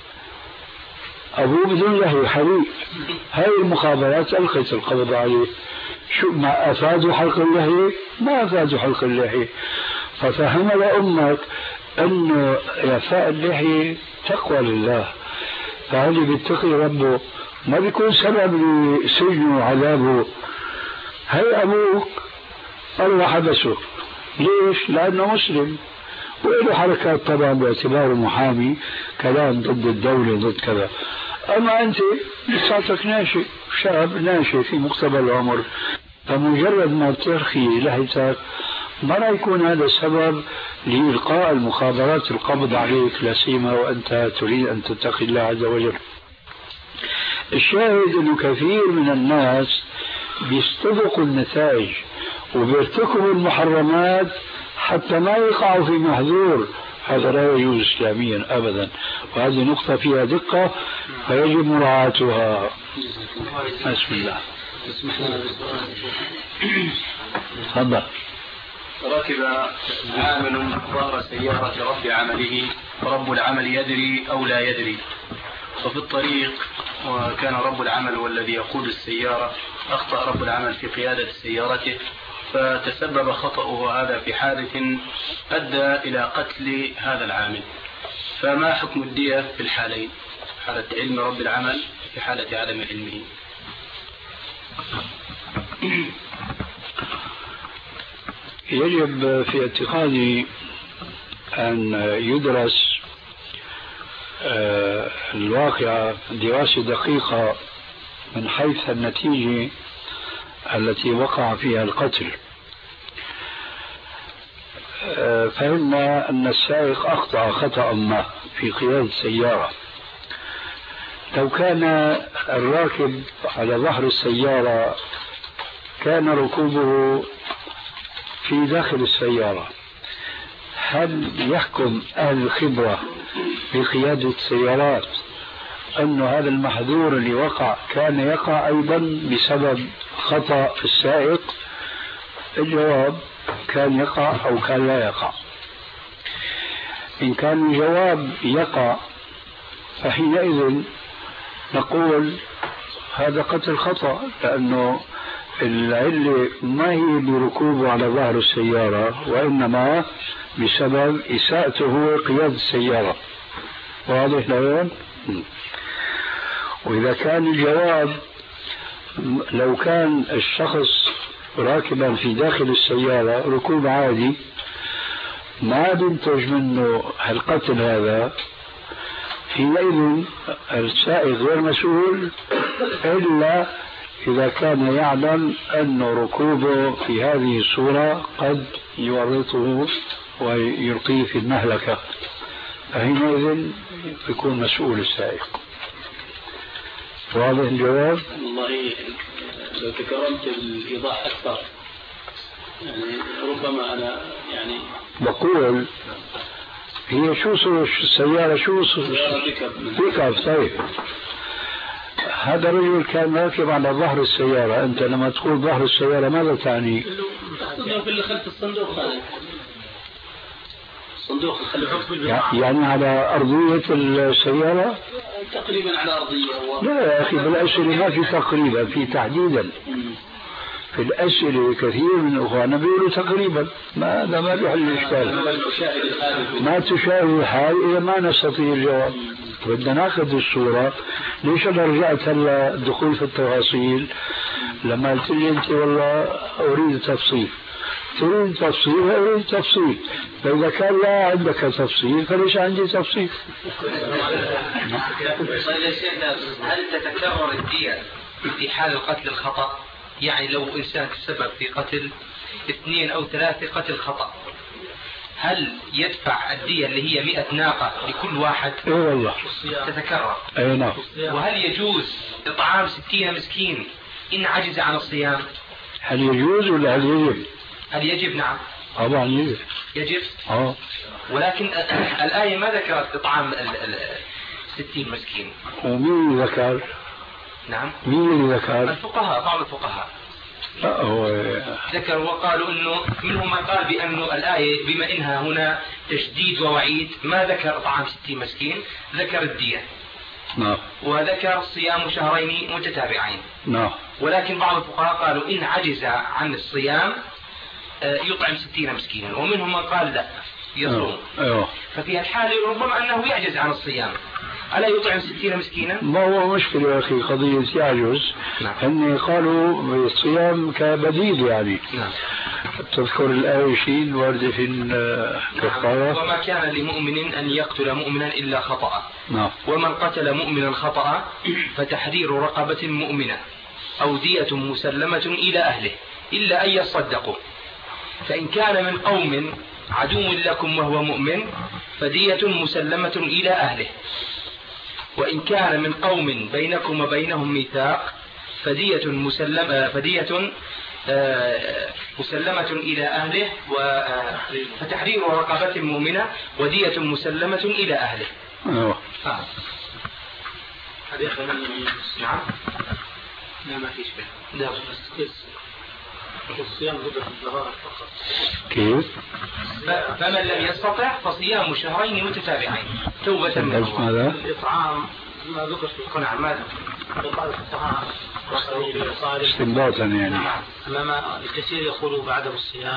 [SPEAKER 2] أبوه بدون لحية حريق، هاي المخابرات ألقت القبض عليه. شو ما أفادوا حلق اللحية؟ ما أفادوا حلق اللحية. ففهم لأمك أنه إعفاء اللحية تقوى لله، فهذا بيتقي ربه ما بيكون سبب لسجنه وعذابه. هاي أبوك الله حبسه، ليش؟ لأنه مسلم وله حركات طبعا باعتباره محامي، كلام ضد الدولة ضد كذا. أما أنت لساتك ناشئ، شاب ناشئ في مقتبل العمر، فمجرد ما ترخي لحيتك ما راح يكون هذا السبب لإلقاء المخابرات القبض عليك، لا سيما وأنت تريد أن تتقي الله عز وجل. الشاهد أنه كثير من الناس بيستبقوا النتائج وبيرتكبوا المحرمات حتى ما يقعوا في محذور، هذا لا يجوز إسلاميا أبدا، وهذه نقطة فيها دقة فيجب مراعاتها. بسم الله. تفضل.
[SPEAKER 5] ركب عامل ظهر سيارة رب عمله، رب العمل يدري أو لا يدري، وفي الطريق وكان رب العمل والذي يقود السيارة أخطأ رب العمل في قيادة سيارته، فتسبب خطأه هذا في حادث أدى إلى قتل هذا العامل. فما حكم الدية في الحالين، حالة علم رب العمل في حالة عدم علمه؟
[SPEAKER 2] يجب في اعتقادي أن يدرس الواقع دراسة دقيقة من حيث النتيجة التي وقع فيها القتل. فهمنا أن السائق أخطأ خطأ ما في قيادة السيارة. لو كان الراكب على ظهر السيارة كان ركوبه في داخل السيارة، هل يحكم أهل الخبرة بقيادة السيارات أن هذا المحذور اللي وقع كان يقع أيضا بسبب خطأ السائق؟ الجواب كان يقع أو كان لا يقع. إن كان الجواب يقع فحينئذ نقول هذا قتل خطأ، لأنه العلة ما هي بركوبه على ظهر السيارة، وإنما بسبب إساءته قيادة السيارة. واضح لون؟ وإذا كان الجواب لو كان الشخص راكبا في داخل السيارة ركوب عادي ما بينتج منه القتل هذا، حينئذ السائق غير مسؤول إلا إذا كان يعلم أن ركوبه في هذه الصورة قد يورطه ويلقيه في المهلكة، فحينئذ يكون مسؤول السائق. واضح الجواب؟
[SPEAKER 5] والله لو تكرمت الإيضاح أكثر، يعني ربما أنا يعني
[SPEAKER 2] بقول هي شو السيارة؟ شو بيك اب؟ طيب هذا الرجل كان راكب على ظهر السيارة. أنت لما تقول ظهر السيارة ماذا تعني؟
[SPEAKER 5] في اللي خلف الصندوق هذا، الصندوق
[SPEAKER 2] يعني على أرضية السيارة؟
[SPEAKER 5] تقريبا على أرضية.
[SPEAKER 2] لا يا أخي بالأسئلة ما في تقريبا، في تحديدا. في الأسئلة كثير من أخواننا بيقولوا تقريبا، ما هذا ما بيحل الإشكال. ما تشاهد الحال إذا ما نستطيع الجواب. بدنا ناخذ الصورة. ليش أنا رجعت هلا الدخول في التفاصيل لما قلت لي أنت والله أريد تفصيل؟ تريد تفصيل أريد تفصيل، فإذا كان لا عندك تفصيل فليش عندي تفصيل؟
[SPEAKER 1] هل تتكرر الدية في حال القتل الخطأ؟ يعني لو إنسان تسبب في قتل اثنين أو ثلاثة قتل خطأ، هل يدفع الدية اللي هي مئة ناقة لكل واحد؟
[SPEAKER 2] اي والله
[SPEAKER 1] تتكرر.
[SPEAKER 2] اي نعم.
[SPEAKER 1] وهل يجوز إطعام ستين مسكين إن عجز عن الصيام؟
[SPEAKER 2] هل يجوز ولا هل يجب؟
[SPEAKER 1] هل يجب؟ نعم
[SPEAKER 2] طبعا يجب.
[SPEAKER 1] يجب؟
[SPEAKER 2] اه
[SPEAKER 1] ولكن الآية ما ذكرت إطعام ستين مسكين.
[SPEAKER 2] ومين ذكر؟
[SPEAKER 1] نعم
[SPEAKER 2] مين اللي ذكر؟
[SPEAKER 1] الفقهاء، بعض الفقهاء
[SPEAKER 2] لا هو
[SPEAKER 1] ذكروا وقالوا انه منهم من قال بأن الآية بما انها هنا تشديد ووعيد ما ذكر طعام ستين مسكين، ذكر الدية.
[SPEAKER 2] نعم.
[SPEAKER 1] وذكر صيام شهرين متتابعين.
[SPEAKER 2] نعم.
[SPEAKER 1] ولكن بعض الفقهاء قالوا إن عجز عن الصيام يطعم ستين مسكينا، ومنهم من قال لا يصوم.
[SPEAKER 2] أيوه.
[SPEAKER 1] ففي الحالة ربما أنه يعجز عن الصيام، ألا يطعم ستين مسكينا؟
[SPEAKER 2] ما هو مشكلة يا أخي قضية يعجز.
[SPEAKER 1] نعم.
[SPEAKER 2] أن قالوا بالصيام كبديل يعني.
[SPEAKER 1] نعم.
[SPEAKER 2] تذكر الآية شيء الواردة في الكفارة.
[SPEAKER 1] نعم. وما كان لمؤمن أن يقتل مؤمنا إلا خطأ.
[SPEAKER 2] نعم.
[SPEAKER 1] ومن قتل مؤمنا خطأ فتحرير رقبة مؤمنة أو دية مسلمة إلى أهله إلا أن يصدقوا، فإن كان من قوم عدو لكم وهو مؤمن فدية مسلمة إلى أهله، وإن كان من قوم بينكم وبينهم ميثاق فدية مسلمة فدية مسلمة إلى أهله فتحرير رقبة مؤمنة ودية مسلمة إلى أهله.
[SPEAKER 2] أيوه.
[SPEAKER 1] آه. نعم.
[SPEAKER 5] لا ما فيش به.
[SPEAKER 1] لا.
[SPEAKER 5] الصيام مدة الظهار فقط.
[SPEAKER 2] كيف؟
[SPEAKER 1] فمن لم يستطع فصيام شهرين متتابعين توبة من
[SPEAKER 2] الله.
[SPEAKER 5] الإطعام ما ذكر في القناع، ما ذكر الفقهاء
[SPEAKER 2] استنباطا يعني.
[SPEAKER 5] أمام الكثير يقولوا بعدم الصيام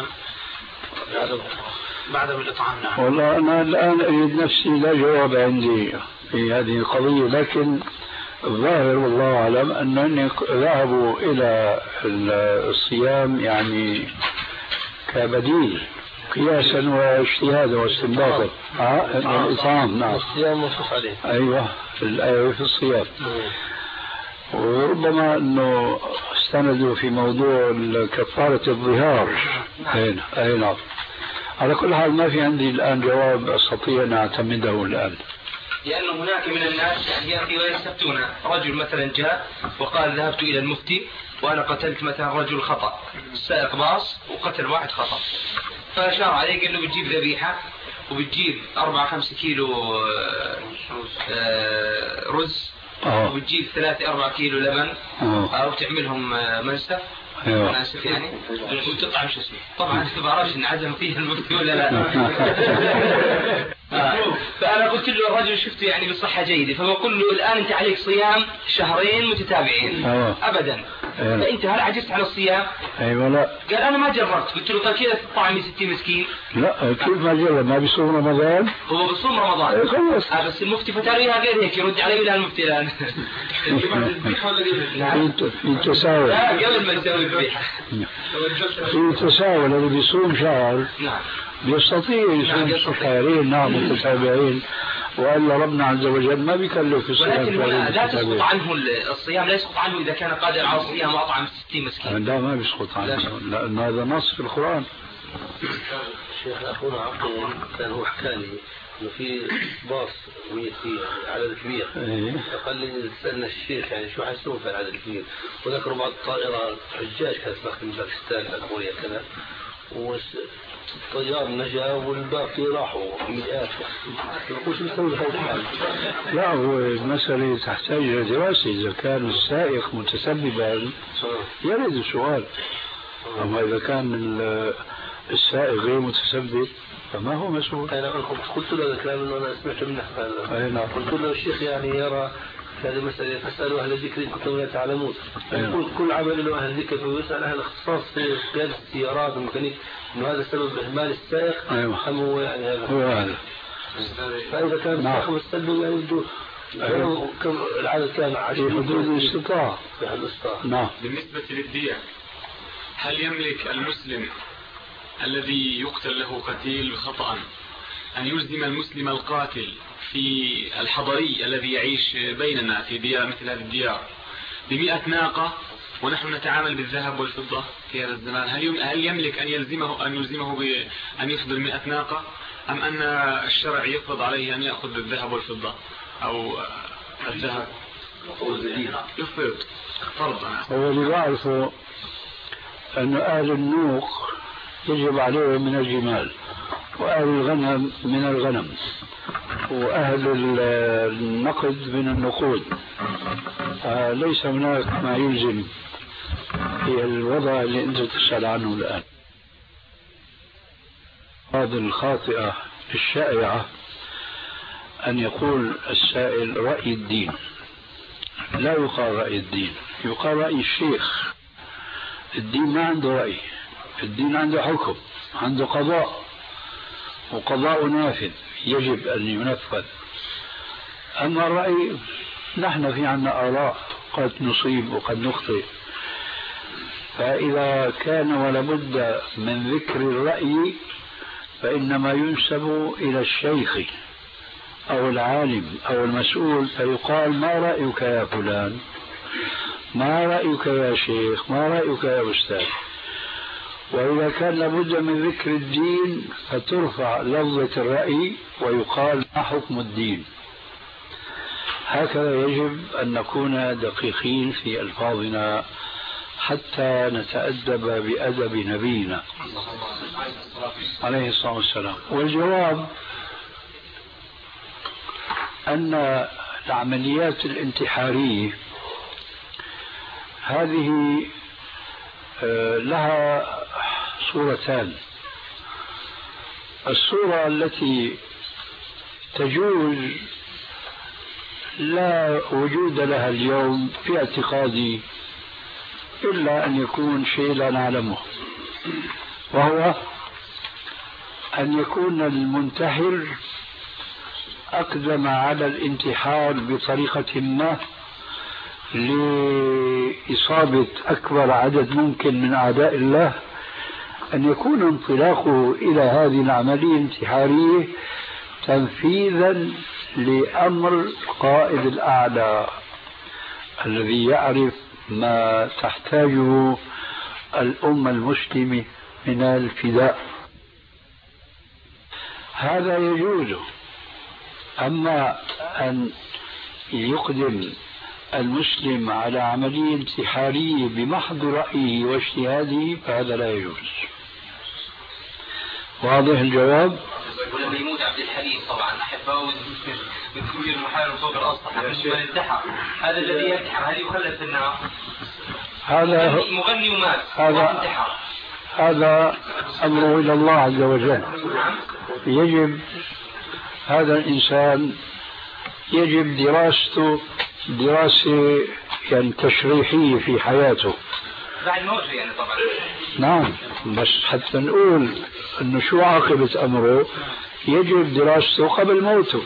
[SPEAKER 5] بعدم الإطعام. نعم.
[SPEAKER 2] والله أنا الآن أريد نفسي لا جواب عندي في هذه القضية، لكن الظاهر والله أعلم أنهم ذهبوا إلى الصيام يعني كبديل قياسا واجتهادا واستنباطا. اه الإطعام. نعم.
[SPEAKER 5] الصيام منصوص عليه.
[SPEAKER 2] أيوه في الآية في الصيام. وربما أنه استندوا في موضوع كفارة الظهار. أين أين نعم. على كل حال ما في عندي الآن جواب أستطيع أن أعتمده الآن،
[SPEAKER 1] لأن هناك من الناس يعني يأتي ويستفتون. رجل مثلا جاء وقال ذهبت إلى المفتي وأنا قتلت مثلا رجل خطأ، سائق باص وقتل واحد خطأ، فأشار عليه قال له بتجيب ذبيحة وبتجيب أربعة خمسة كيلو رز
[SPEAKER 2] أوه.
[SPEAKER 1] وبتجيب ثلاثة أربعة كيلو لبن
[SPEAKER 2] أوه.
[SPEAKER 1] أو تعملهم منسف.
[SPEAKER 2] أيوه.
[SPEAKER 1] أنا آسف يعني وتطعم شو اسمه. طبعا أنت بعرفش إن عزم فيه المفتي ولا لا. فأنا قلت له الرجل شفته يعني بصحة جيدة، فبقول له الآن أنت عليك صيام شهرين متتابعين.
[SPEAKER 2] أوه.
[SPEAKER 1] أبدا.
[SPEAKER 2] أيوه.
[SPEAKER 1] فأنت هل عجزت عن الصيام؟
[SPEAKER 2] أيوه. لا.
[SPEAKER 1] قال أنا ما جربت. قلت له طيب كذا تطعمي ستين مسكين؟
[SPEAKER 2] لا كيف ما جرب؟ ما بيصوم رمضان؟
[SPEAKER 1] هو بصوم رمضان.
[SPEAKER 2] أيه خلص.
[SPEAKER 1] آه بس المفتي فتاويها غير هيك، يرد علي ولا المفتي الآن؟
[SPEAKER 2] في تساؤل.
[SPEAKER 1] لا قبل ما يسوي الذبيحة.
[SPEAKER 2] في تساؤل اللي بيصوم شهر
[SPEAKER 1] نعم
[SPEAKER 2] بيستطيع يصير شهرين نعم متتابعين، وإلا ربنا عز وجل ما بيكلف الصيام.
[SPEAKER 6] ولكن هنا لا تسقط عنه الصيام، لا يسقط عنه إذا كان قادر على الصيام وأطعم ستين مسكين.
[SPEAKER 2] لا ما بيسقط عنه، لأن هذا نص في القرآن.
[SPEAKER 7] شيخ أخونا عبد كان هو حكى لي إنه في باص ويتي عدد كبير، فقال لي سألنا الشيخ يعني شو حيسوون في العدد الكبير، وذكروا بعض الطائرات حجاج كانت من باكستان كوريا كذا، والطيار نجا والباقي راحوا مئات. وش نسوي بهذا الحال؟
[SPEAKER 2] لا هو المسألة تحتاج إلى دراسة. إذا كان السائق متسببا يرد السؤال، أما إذا كان السائق غير متسبب فما هو مسؤول.
[SPEAKER 7] أنا قلت له هذا الكلام أنه أنا سمعت منه، قلت له الشيخ يعني يرى هذه مسألة فاسألوا أهل الذكر إن كنتم لا تعلمون. يقول كل عمل له أهل الذكر، فيسأل أهل الاختصاص في قيادة السيارات والميكانيك إنه هذا سبب إهمال السائق أم هو يعني هذا
[SPEAKER 2] هو هذا.
[SPEAKER 7] فإذا كان السائق مستلزم يعني بدون كم العدد كان عشرين
[SPEAKER 2] حدود الاستطاعة.
[SPEAKER 8] نعم. بالنسبة للدية، هل يملك المسلم الذي يقتل له قتيل خطأ أن يلزم المسلم القاتل في الحضري الذي يعيش بيننا في ديار مثل هذه الديار بمئة ناقة ونحن نتعامل بالذهب والفضة في هذا الزمان؟ هل هل يملك أن يلزمه أن يلزمه بأن يحضر مئة ناقة، أم أن الشرع يفرض عليه أن يأخذ الذهب والفضة أو الذهب يفرض فرضا؟
[SPEAKER 2] هو اللي بعرفه أن أهل النوق يجب عليهم من الجمال، وأهل الغنم من الغنم، وأهل النقد من النقود. ليس هناك ما يلزم في الوضع اللي أنت تسأل عنه الآن. هذه الخاطئة الشائعة أن يقول السائل رأي الدين. لا يقال رأي الدين، يقال رأي الشيخ. الدين ما عنده رأي، الدين عنده حكم، عنده قضاء، وقضاء نافذ يجب أن ينفذ. أما الرأي نحن في عنا آراء قد نصيب وقد نخطئ، فإذا كان ولابد من ذكر الرأي فإنما ينسب إلى الشيخ أو العالم أو المسؤول، فيقال ما رأيك يا فلان، ما رأيك يا شيخ، ما رأيك يا أستاذ. وإذا كان لابد من ذكر الدين فترفع لفظة الرأي ويقال ما حكم الدين. هكذا يجب أن نكون دقيقين في ألفاظنا حتى نتأدب بأدب نبينا عليه الصلاة والسلام. والجواب أن العمليات الانتحارية هذه لها صورتان. الصورة التي تجوز لا وجود لها اليوم في اعتقادي إلا أن يكون شيء لا نعلمه، وهو أن يكون المنتحر أقدم على الانتحار بطريقة ما لإصابة أكبر عدد ممكن من أعداء الله، أن يكون انطلاقه إلى هذه العملية الانتحارية تنفيذا لأمر القائد الأعلى الذي يعرف ما تحتاجه الأمة المسلمة من الفداء. هذا يجوز. أما أن يقدم المسلم على عملية انتحارية بمحض رأيه واجتهاده فهذا لا يجوز. واضح الجواب؟
[SPEAKER 6] ولما يموت عبد الحليم طبعا أحبه بالكبير المحارب فوق الأسطح من انتحر، هذا الذي ينتحر هل يخلد في النار؟
[SPEAKER 2] هذا
[SPEAKER 6] مغني ومات
[SPEAKER 2] هذا
[SPEAKER 6] انتحر،
[SPEAKER 2] هذا أمره إلى الله عز وجل. يجب هذا الإنسان يجب دراسته دراسة يعني تشريحية في حياته
[SPEAKER 6] بعد موته يعني طبعا.
[SPEAKER 2] نعم، بس حتى نقول انه شو عاقبة امره يجب دراسته قبل موته.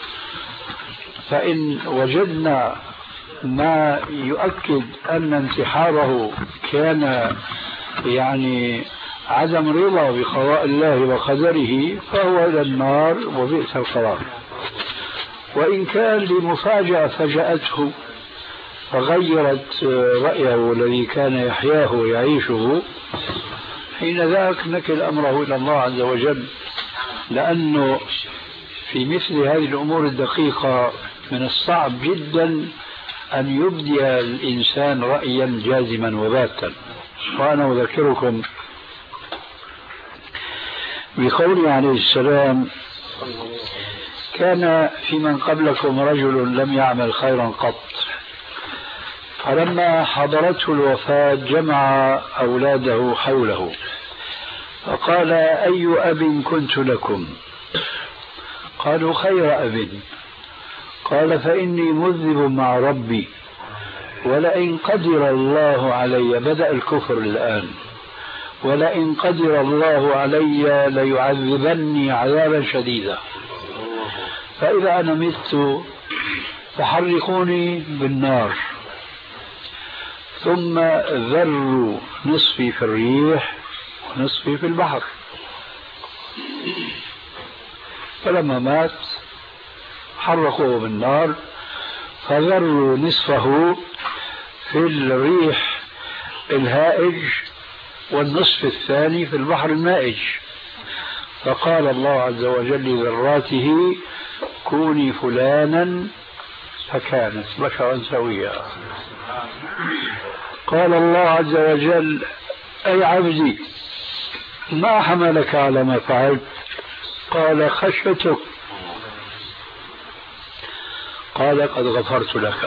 [SPEAKER 2] فإن وجدنا ما يؤكد أن انتحاره كان يعني عدم رضا بقضاء الله وقدره فهو إلى النار وبئس القرار. وإن كان لمفاجأة فجأته فغيرت رأيه الذي كان يحياه ويعيشه، حين ذاك نكل أمره إلى الله عز وجل، لأنه في مثل هذه الأمور الدقيقة من الصعب جدا أن يبدي الإنسان رأيا جازما وباتا. وأنا أذكركم بقوله عليه السلام: كان في من قبلكم رجل لم يعمل خيرا قط، فلما حضرته الوفاة جمع أولاده حوله فقال: أي أب كنت لكم؟ قالوا: خير أب. قال: فإني مذنب مع ربي، ولئن قدر الله علي، بدأ الكفر الآن، ولئن قدر الله علي ليعذبني عذابا شديدا، فإذا أنا مت فحرقوني بالنار ثم ذروا نصفي في الريح ونصفي في البحر. فلما مات حرقوه بالنار فذروا نصفه في الريح الهائج والنصف الثاني في البحر المائج. فقال الله عز وجل لذراته: كوني فلانا، فكانت بشرا سويا. قال الله عز وجل: أي عبدي ما حملك على ما فعلت؟ قال: خشيتك. قال: قد غفرت لك.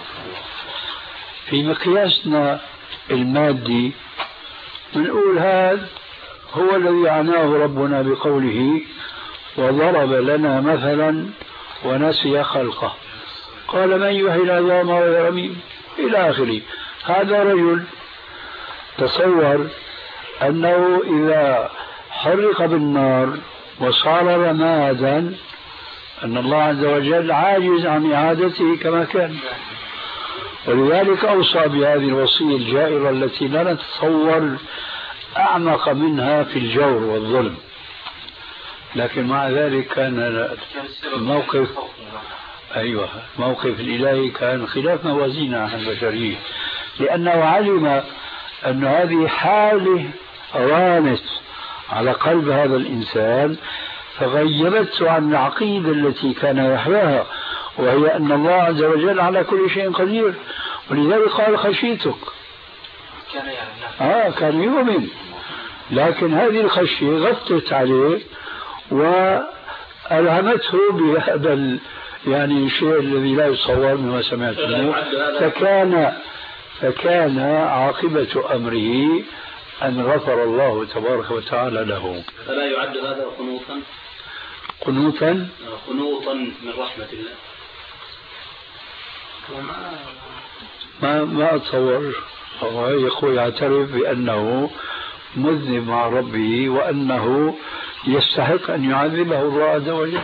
[SPEAKER 2] في مقياسنا المادي بنقول هذا هو الذي عناه ربنا بقوله: وضرب لنا مثلا ونسي خلقه، قال: من يحيي العظام وهي رميم، إلى آخره. هذا رجل تصور أنه إذا حرق بالنار وصار رمادا أن الله عز وجل عاجز عن إعادته كما كان، ولذلك أوصى بهذه الوصية الجائرة التي لا نتصور أعمق منها في الجور والظلم. لكن مع ذلك كان الموقف أيوة موقف الإلهي كان خلاف موازينه عن البشرية، لأنه علم أن هذه حالة رانت على قلب هذا الإنسان فغيبته عن العقيدة التي كان يحياها، وهي أن الله عز وجل على كل شيء قدير. ولذلك قال: خشيتك. كان يعني آه كان يؤمن، لكن هذه الخشية غطت عليه وألهمته بهذا يعني الشيء الذي لا يتصور مما سمعت منه، فكان فكان عاقبة أمره أن غفر الله تبارك وتعالى له.
[SPEAKER 5] فلا يعد هذا قنوطا
[SPEAKER 2] قنوطا
[SPEAKER 5] قنوطا من رحمة الله؟
[SPEAKER 2] ما ما أتصور. هو يقول يعترف بأنه مذنب مع ربه وأنه يستحق أن يعذبه الله عز وجل.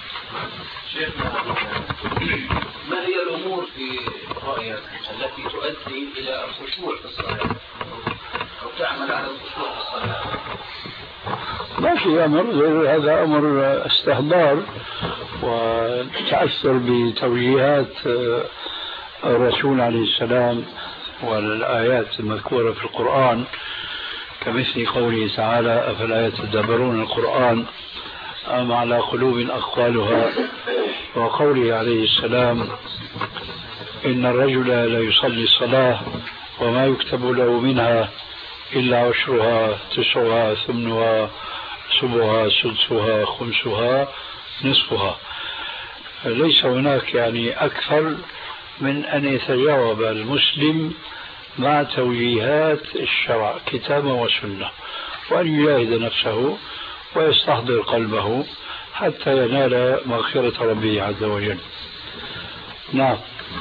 [SPEAKER 6] ما هي الأمور في رأيك التي تؤدي إلى الخشوع في الصلاة أو تعمل على الخشوع في الصلاة؟
[SPEAKER 2] ما في أمر غير هذا، أمر استهدار وتأثر بتوجيهات الرسول عليه السلام والآيات المذكورة في القرآن، كمثل قوله تعالى: أفلا يتدبرون القرآن أم على قلوب أقفالها، وقوله عليه السلام: إن الرجل لا يصلي الصلاة وما يكتب له منها إلا عشرها تسعها ثمنها سبعها سدسها خمسها نصفها. ليس هناك يعني أكثر من أن يتجاوب المسلم مع توجيهات الشرع كتابا وسنة، وأن يجاهد نفسه ويستحضر قلبه حتى ينال مغفرة ربه عز وجل. نعم.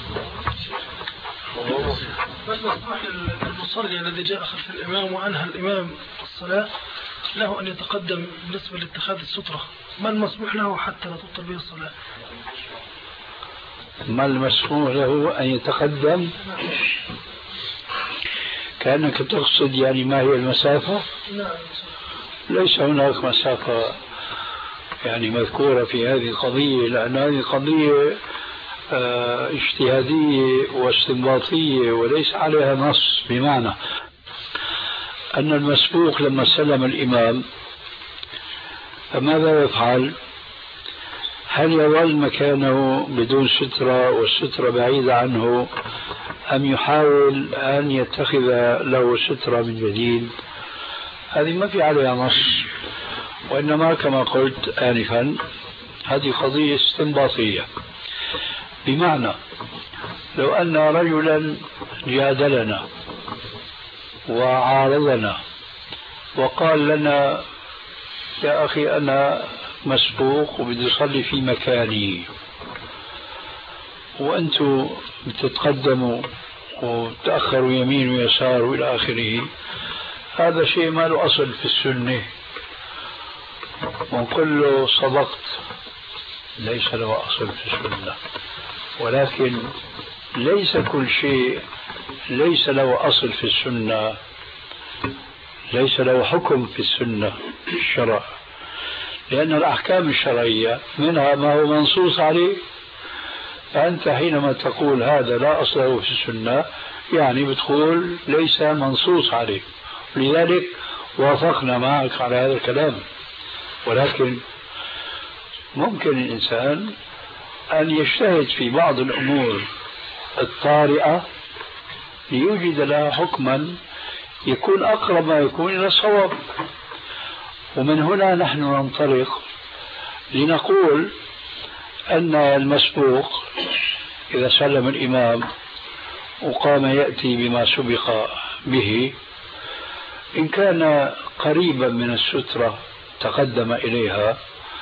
[SPEAKER 9] بس مسموح للمصلي الذي جاء خلف الإمام وأنهى الإمام الصلاة له أن يتقدم بالنسبة لاتخاذ السترة، ما المسموح له حتى لا تبطل به الصلاة؟
[SPEAKER 2] ما المسموح له أن يتقدم؟ كأنك تقصد يعني ما هي المسافة؟
[SPEAKER 9] نعم.
[SPEAKER 2] ليس هناك مسافة يعني مذكورة في هذه القضية، لأن هذه قضية اه اجتهادية واستنباطية وليس عليها نص، بمعنى أن المسبوق لما سلم الإمام فماذا يفعل؟ هل يظل مكانه بدون سترة والسترة بعيدة عنه، أم يحاول أن يتخذ له سترة من جديد؟ هذه ما في عليها نص، وإنما كما قلت آنفا هذه قضية استنباطية. بمعنى لو أن رجلا جادلنا وعارضنا وقال لنا يا أخي أنا مسبوق وبدي أصلي في مكاني وأنتم بتتقدموا وتأخروا يمين ويسار وإلى آخره، هذا شيء ما له أصل في السنة، ونقول له صدقت، ليس له أصل في السنة. ولكن ليس كل شيء ليس له أصل في السنة ليس له حكم في السنة في الشرع، لأن الأحكام الشرعية منها ما هو منصوص عليه. فأنت حينما تقول هذا لا أصل له في السنة يعني بتقول ليس منصوص عليه، لذلك وافقنا معك على هذا الكلام. ولكن ممكن الإنسان أن يجتهد في بعض الأمور الطارئة ليوجد لها حكما يكون أقرب ما يكون إلى الصواب. ومن هنا نحن ننطلق لنقول أن المسبوق إذا سلم الإمام وقام يأتي بما سبق به، إن كان قريبا من السترة تقدم إليها،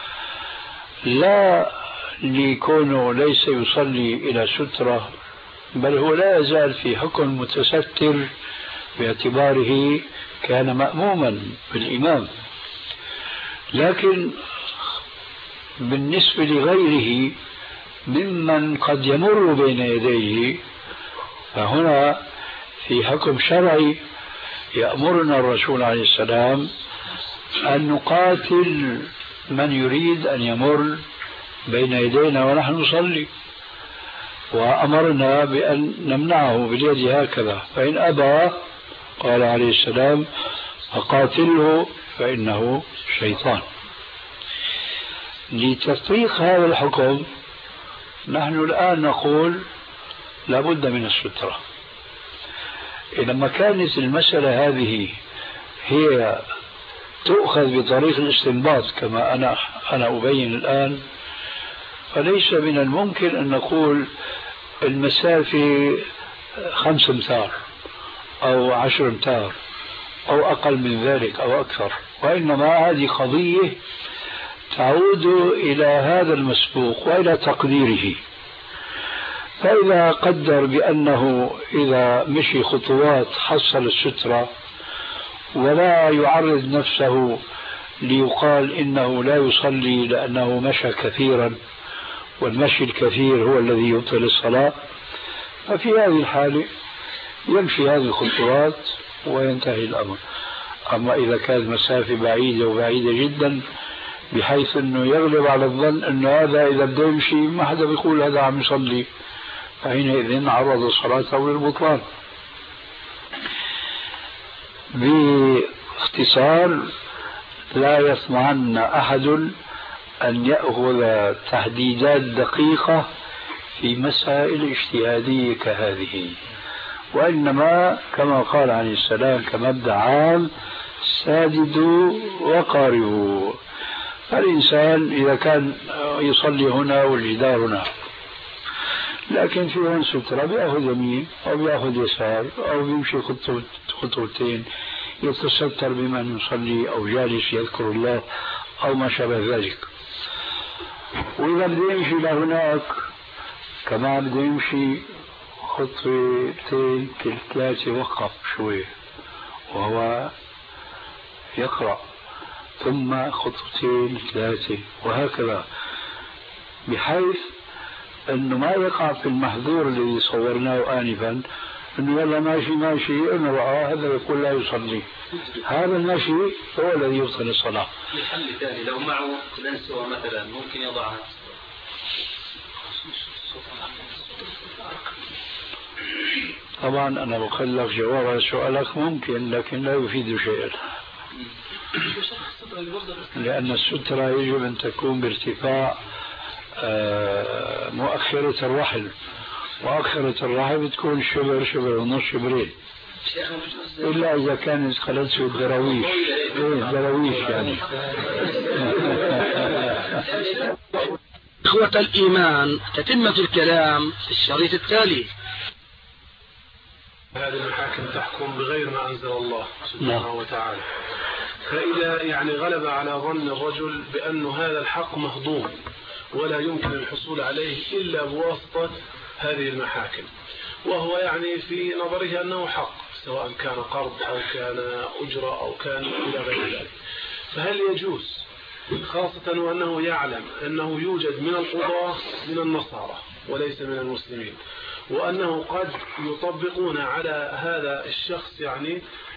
[SPEAKER 2] لا ليكونه ليس يصلي إلى سترة، بل هو لا يزال في حكم متستر باعتباره كان مأموما بالإمام. لكن بالنسبة لغيره ممن قد يمر بين يديه، فهنا في حكم شرعي يأمرنا الرسول عليه السلام أن نقاتل من يريد أن يمر بين يدينا ونحن نصلي، وأمرنا بأن نمنعه باليد هكذا، فإن أبى قال عليه السلام فقاتله فإنه شيطان. لتطبيق هذا الحكم نحن الآن نقول لابد من السترة. لما كانت المسألة هذه هي تؤخذ بطريق الاستنباط كما أنا أنا أبين الآن، فليس من الممكن أن نقول المسافة خمس أمتار أو عشر أمتار أو أقل من ذلك أو أكثر، وإنما هذه قضية تعود إلى هذا المسبوق وإلى تقديره. فإذا قدر بأنه إذا مشي خطوات حصل السترة ولا يعرض نفسه ليقال إنه لا يصلي لأنه مشى كثيرا، والمشي الكثير هو الذي يبطل الصلاة، ففي هذه الحالة يمشي هذه الخطوات وينتهي الأمر. أما إذا كانت مسافة بعيدة وبعيدة جدا بحيث أنه يغلب على الظن أنه هذا إذا بده يمشي ما حدا بيقول هذا عم يصلي، فحينئذ عرض صلاته للبطلان. باختصار لا يطمعن أحد أن يأخذ تحديدات دقيقة في مسائل اجتهادية كهذه، وإنما كما قال عليه السلام كمبدأ عام ساددوا وقاربوا. فالإنسان إذا كان يصلي هنا والجدار هنا لكن في هون سترة بيأخذ يمين أو بيأخذ يسار أو بيمشي خطوتين يتستر بمن يصلي أو جالس يذكر الله أو ما شابه ذلك. وإذا بده يمشي لهناك كما بده يمشي خطوتين ثلاثة وقف شوي وهو يقرأ، ثم خطوتين ثلاثة وهكذا، بحيث أنه ما يقع في المحظور الذي صورناه آنفا انه والله ماشي ماشي انه هذا يقول لا يصلي، هذا الماشي هو الذي يبطل الصلاة.
[SPEAKER 6] لحل ثاني لو معه لنسوة مثلا ممكن يضعها.
[SPEAKER 2] طبعا أنا بقول لك جواب على سؤالك ممكن، لكن لا يفيد شيئا، لأن السترة يجب أن تكون بارتفاع مؤخرة الرحل، مؤخرة الرحل بتكون شبر شبر ونص شبرين، إلا إذا كانت خلص الدراويش. إيه دراويش يعني.
[SPEAKER 10] إخوة الإيمان، تتمة الكلام في الشريط التالي.
[SPEAKER 11] هذه المحاكم تحكم بغير ما أنزل الله سبحانه وتعالى، فإذا يعني غلب على ظن الرجل بأن هذا الحق مهضوم ولا يمكن الحصول عليه إلا بواسطة هذه المحاكم، وهو يعني في نظره أنه حق سواء كان قرض أو كان أجرة أو كان إلى غير ذلك، فهل يجوز خاصة وأنه يعلم أنه يوجد من القضاة من النصارى وليس من المسلمين، وأنه قد يطبقون على هذا الشخص يعني